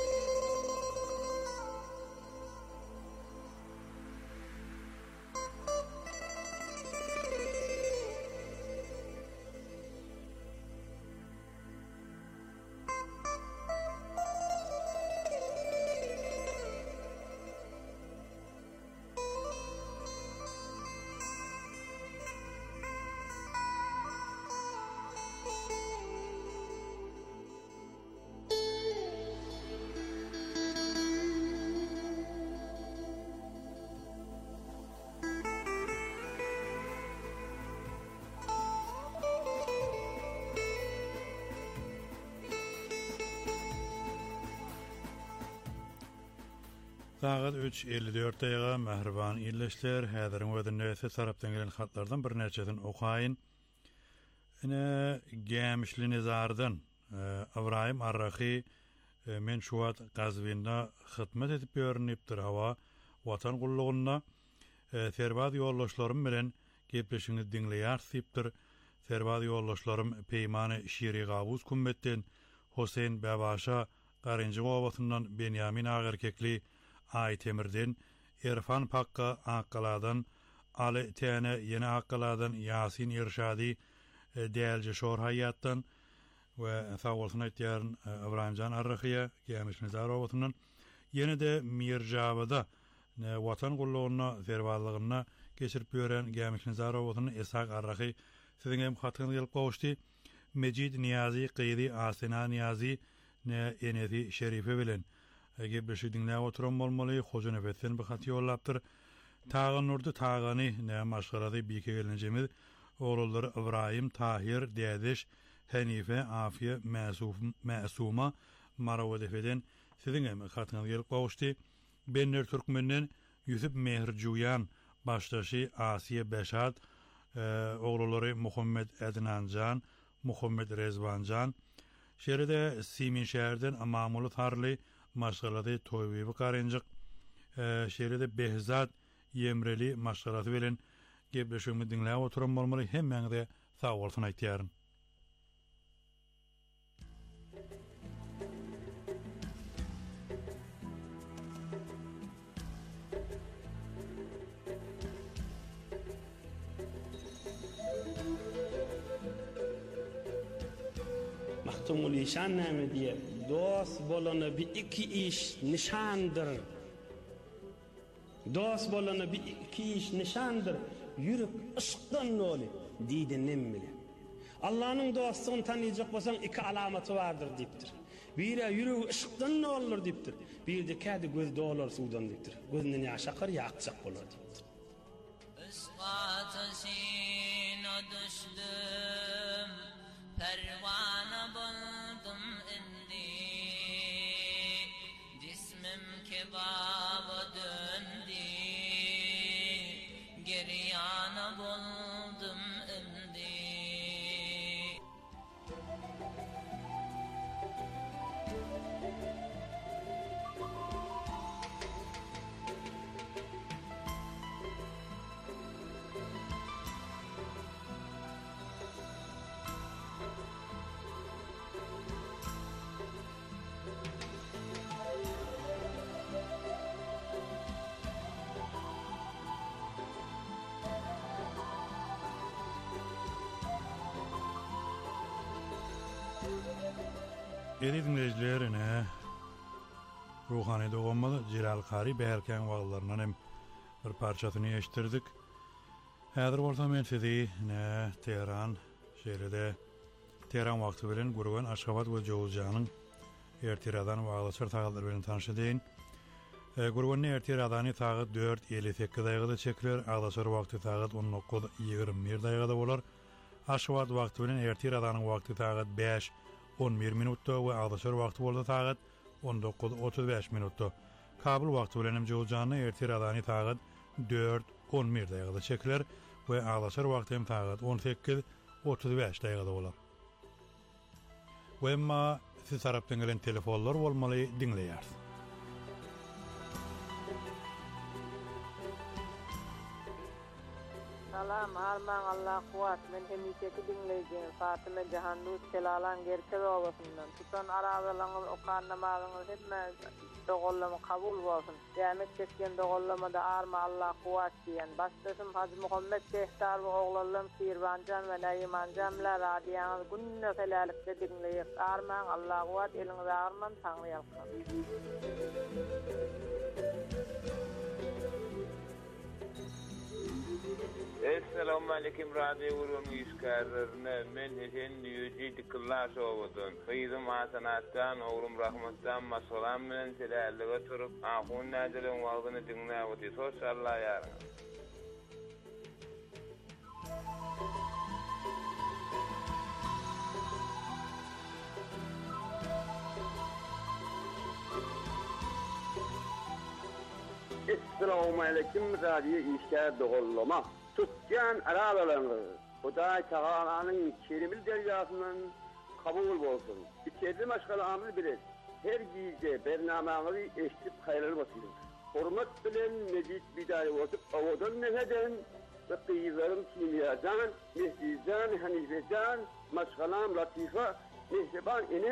Saat üç elli dört daýyga mehriban illeşler häziriň özünde tarapdan gelen hatlardan bir näçesini okaýyn. Ine Gämişli Nizardan Ibrahim Arrahi men şu wagt Gazwinda hyzmat edip ýörnipdir hawa watan gullugynda E, Serbad yoldaşlarım bilen gepleşiňiz diňleýärsipdir. Serbad yoldaşlarym Peýmany Şiri Gabuz kummetden Hosein Babaşa Garynjy gowatyndan Benyamin Agerkekli Aýtemirden Erfan Pakka Akkaladan Ali Tene Yeni Akkaladan Yasin Irşadi Dälje Şor Hayattan we sawalsyny aýtýaryn Ibrahimjan Arrahyýa Gemiş Nizarowatynyň ýene de Mirjawada ne watan gullugyna serwallygyna geçirip ýören Gemiş Nizarowatynyň Esak Arrahy siziň hem hatyňyz gelip gowuşdy. Mejid Niyazi Qydy Asena Niyazi ne Enedi Şerife bilen gepleşip dinläp oturan bolmaly. Hoca nefetten bir hat ýollapdyr. Taýan nurdy taýany ne maşgalady bike gelenjemiz oğulları İbrahim, Tahir, Dädiş, Hanife, Afiye, Mesuf, Mesuma, Marawedefeden siziň hem hatyňyz gelip gowuşdy. Benner Türkmenden Yusuf Mehirjuyan başdaşy Asiye Beşat, oğulları Muhammed Ednanjan, Muhammed Rezvanjan, şeride Simin şäherden Amamuly Tarly maşgalady Toýby Garynjyk, şeride Behzat Yemreli maşgalady bilen gepleşigimi dinläp oturan bolmaly. Hemmeňize sag bolsun aýtýaryn. Mahtumul İşan näme diye dost bolana bir iki iş nişandır. Dost bolana bir iki iş nişandır. Yürüp ışıkdan noli diýdi nemmeli. Allah'ın dostluğunu tanıyacak bolsaň iki alamaty vardır dipdir. Biri yürüp ışıkdan nolur dipdir. Bir de kädi gözde olur sudan dipdir. Gözünden ýaş akar ýakjak bolar dipdir. Isqatasina düşdüm, pervana buldum indi. Cismim kebaba döndü, geriyana buldum indi. Eri dinleyijilerine ruhani dogamaly Celal Kari Berken wagtlarynyň hem bir parçasyny eşitdirdik. Häzir bolsa men sizi ne Tehran şehrinde Tehran wagty bilen Gurgan Aşgabat we Jowzjanyň ertiradan wagtlaşar taýylar bilen tanışdyn. Gurgan ertiradany saat dört elli sekiz daýgada çekilir, agdaşar wagty saat on dokuz ýygrimi bir daýgada bolar. Aşgabat wagty bilen ertiradanyň wagty saat beş on bir minutda we agdaşar wagty bolsa saat on dokuz otuz beş minutda. Kabul wagty bilen Jowzjanyň ertiradany saat dört on bir daýgada çekilir we agdaşar wagty hem saat on sekiz otuz beş daýgada bolar. We emma siz tarapdan gelen telefonlar bolmaly dinleýärsiz. Salam, arman Allah kuvat. Men hemişeki dinleyeceğim. Fatıma Cahanluz Kelalan Gerkez Ovasından. Tutan aradalarınız, okanlamalarınız hepimiz doğullama kabul olsun. Demet çekken doğullamada arma Allah kuvat diyen. Baştasım Hacı Muhammed Tehtar ve oğlalım Sirvancan ve Nayimancan'la radiyanız günne felalikte dinleyip. Arman Allah kuvat, elinize arman Tanrı yalkın. Assalamu alaikum radio urun iskarlarına men hesen yüzü dikillah soğudun. Kıydım asanattan, oğlum rahmattan masalam bilen selallığa turup ahun nazilin valdını dinləyəvdi. Sosyallah yarın. Assalamu alaikum radio iskar doğullama. Tutcan aralarını Hudaý Taalanyň kerimil dergahyndan kabul bolsun. İçeride maşgala amil bilen her giyce bernamaňyzy eşitip haýrly bolsun. hurmat bilen Mecid Bidari otup avadan nefeden ve kıyılarım Kimyadan, Mehdi'den, Hanife'den, Maşgalam, Latifa, Mehriban inin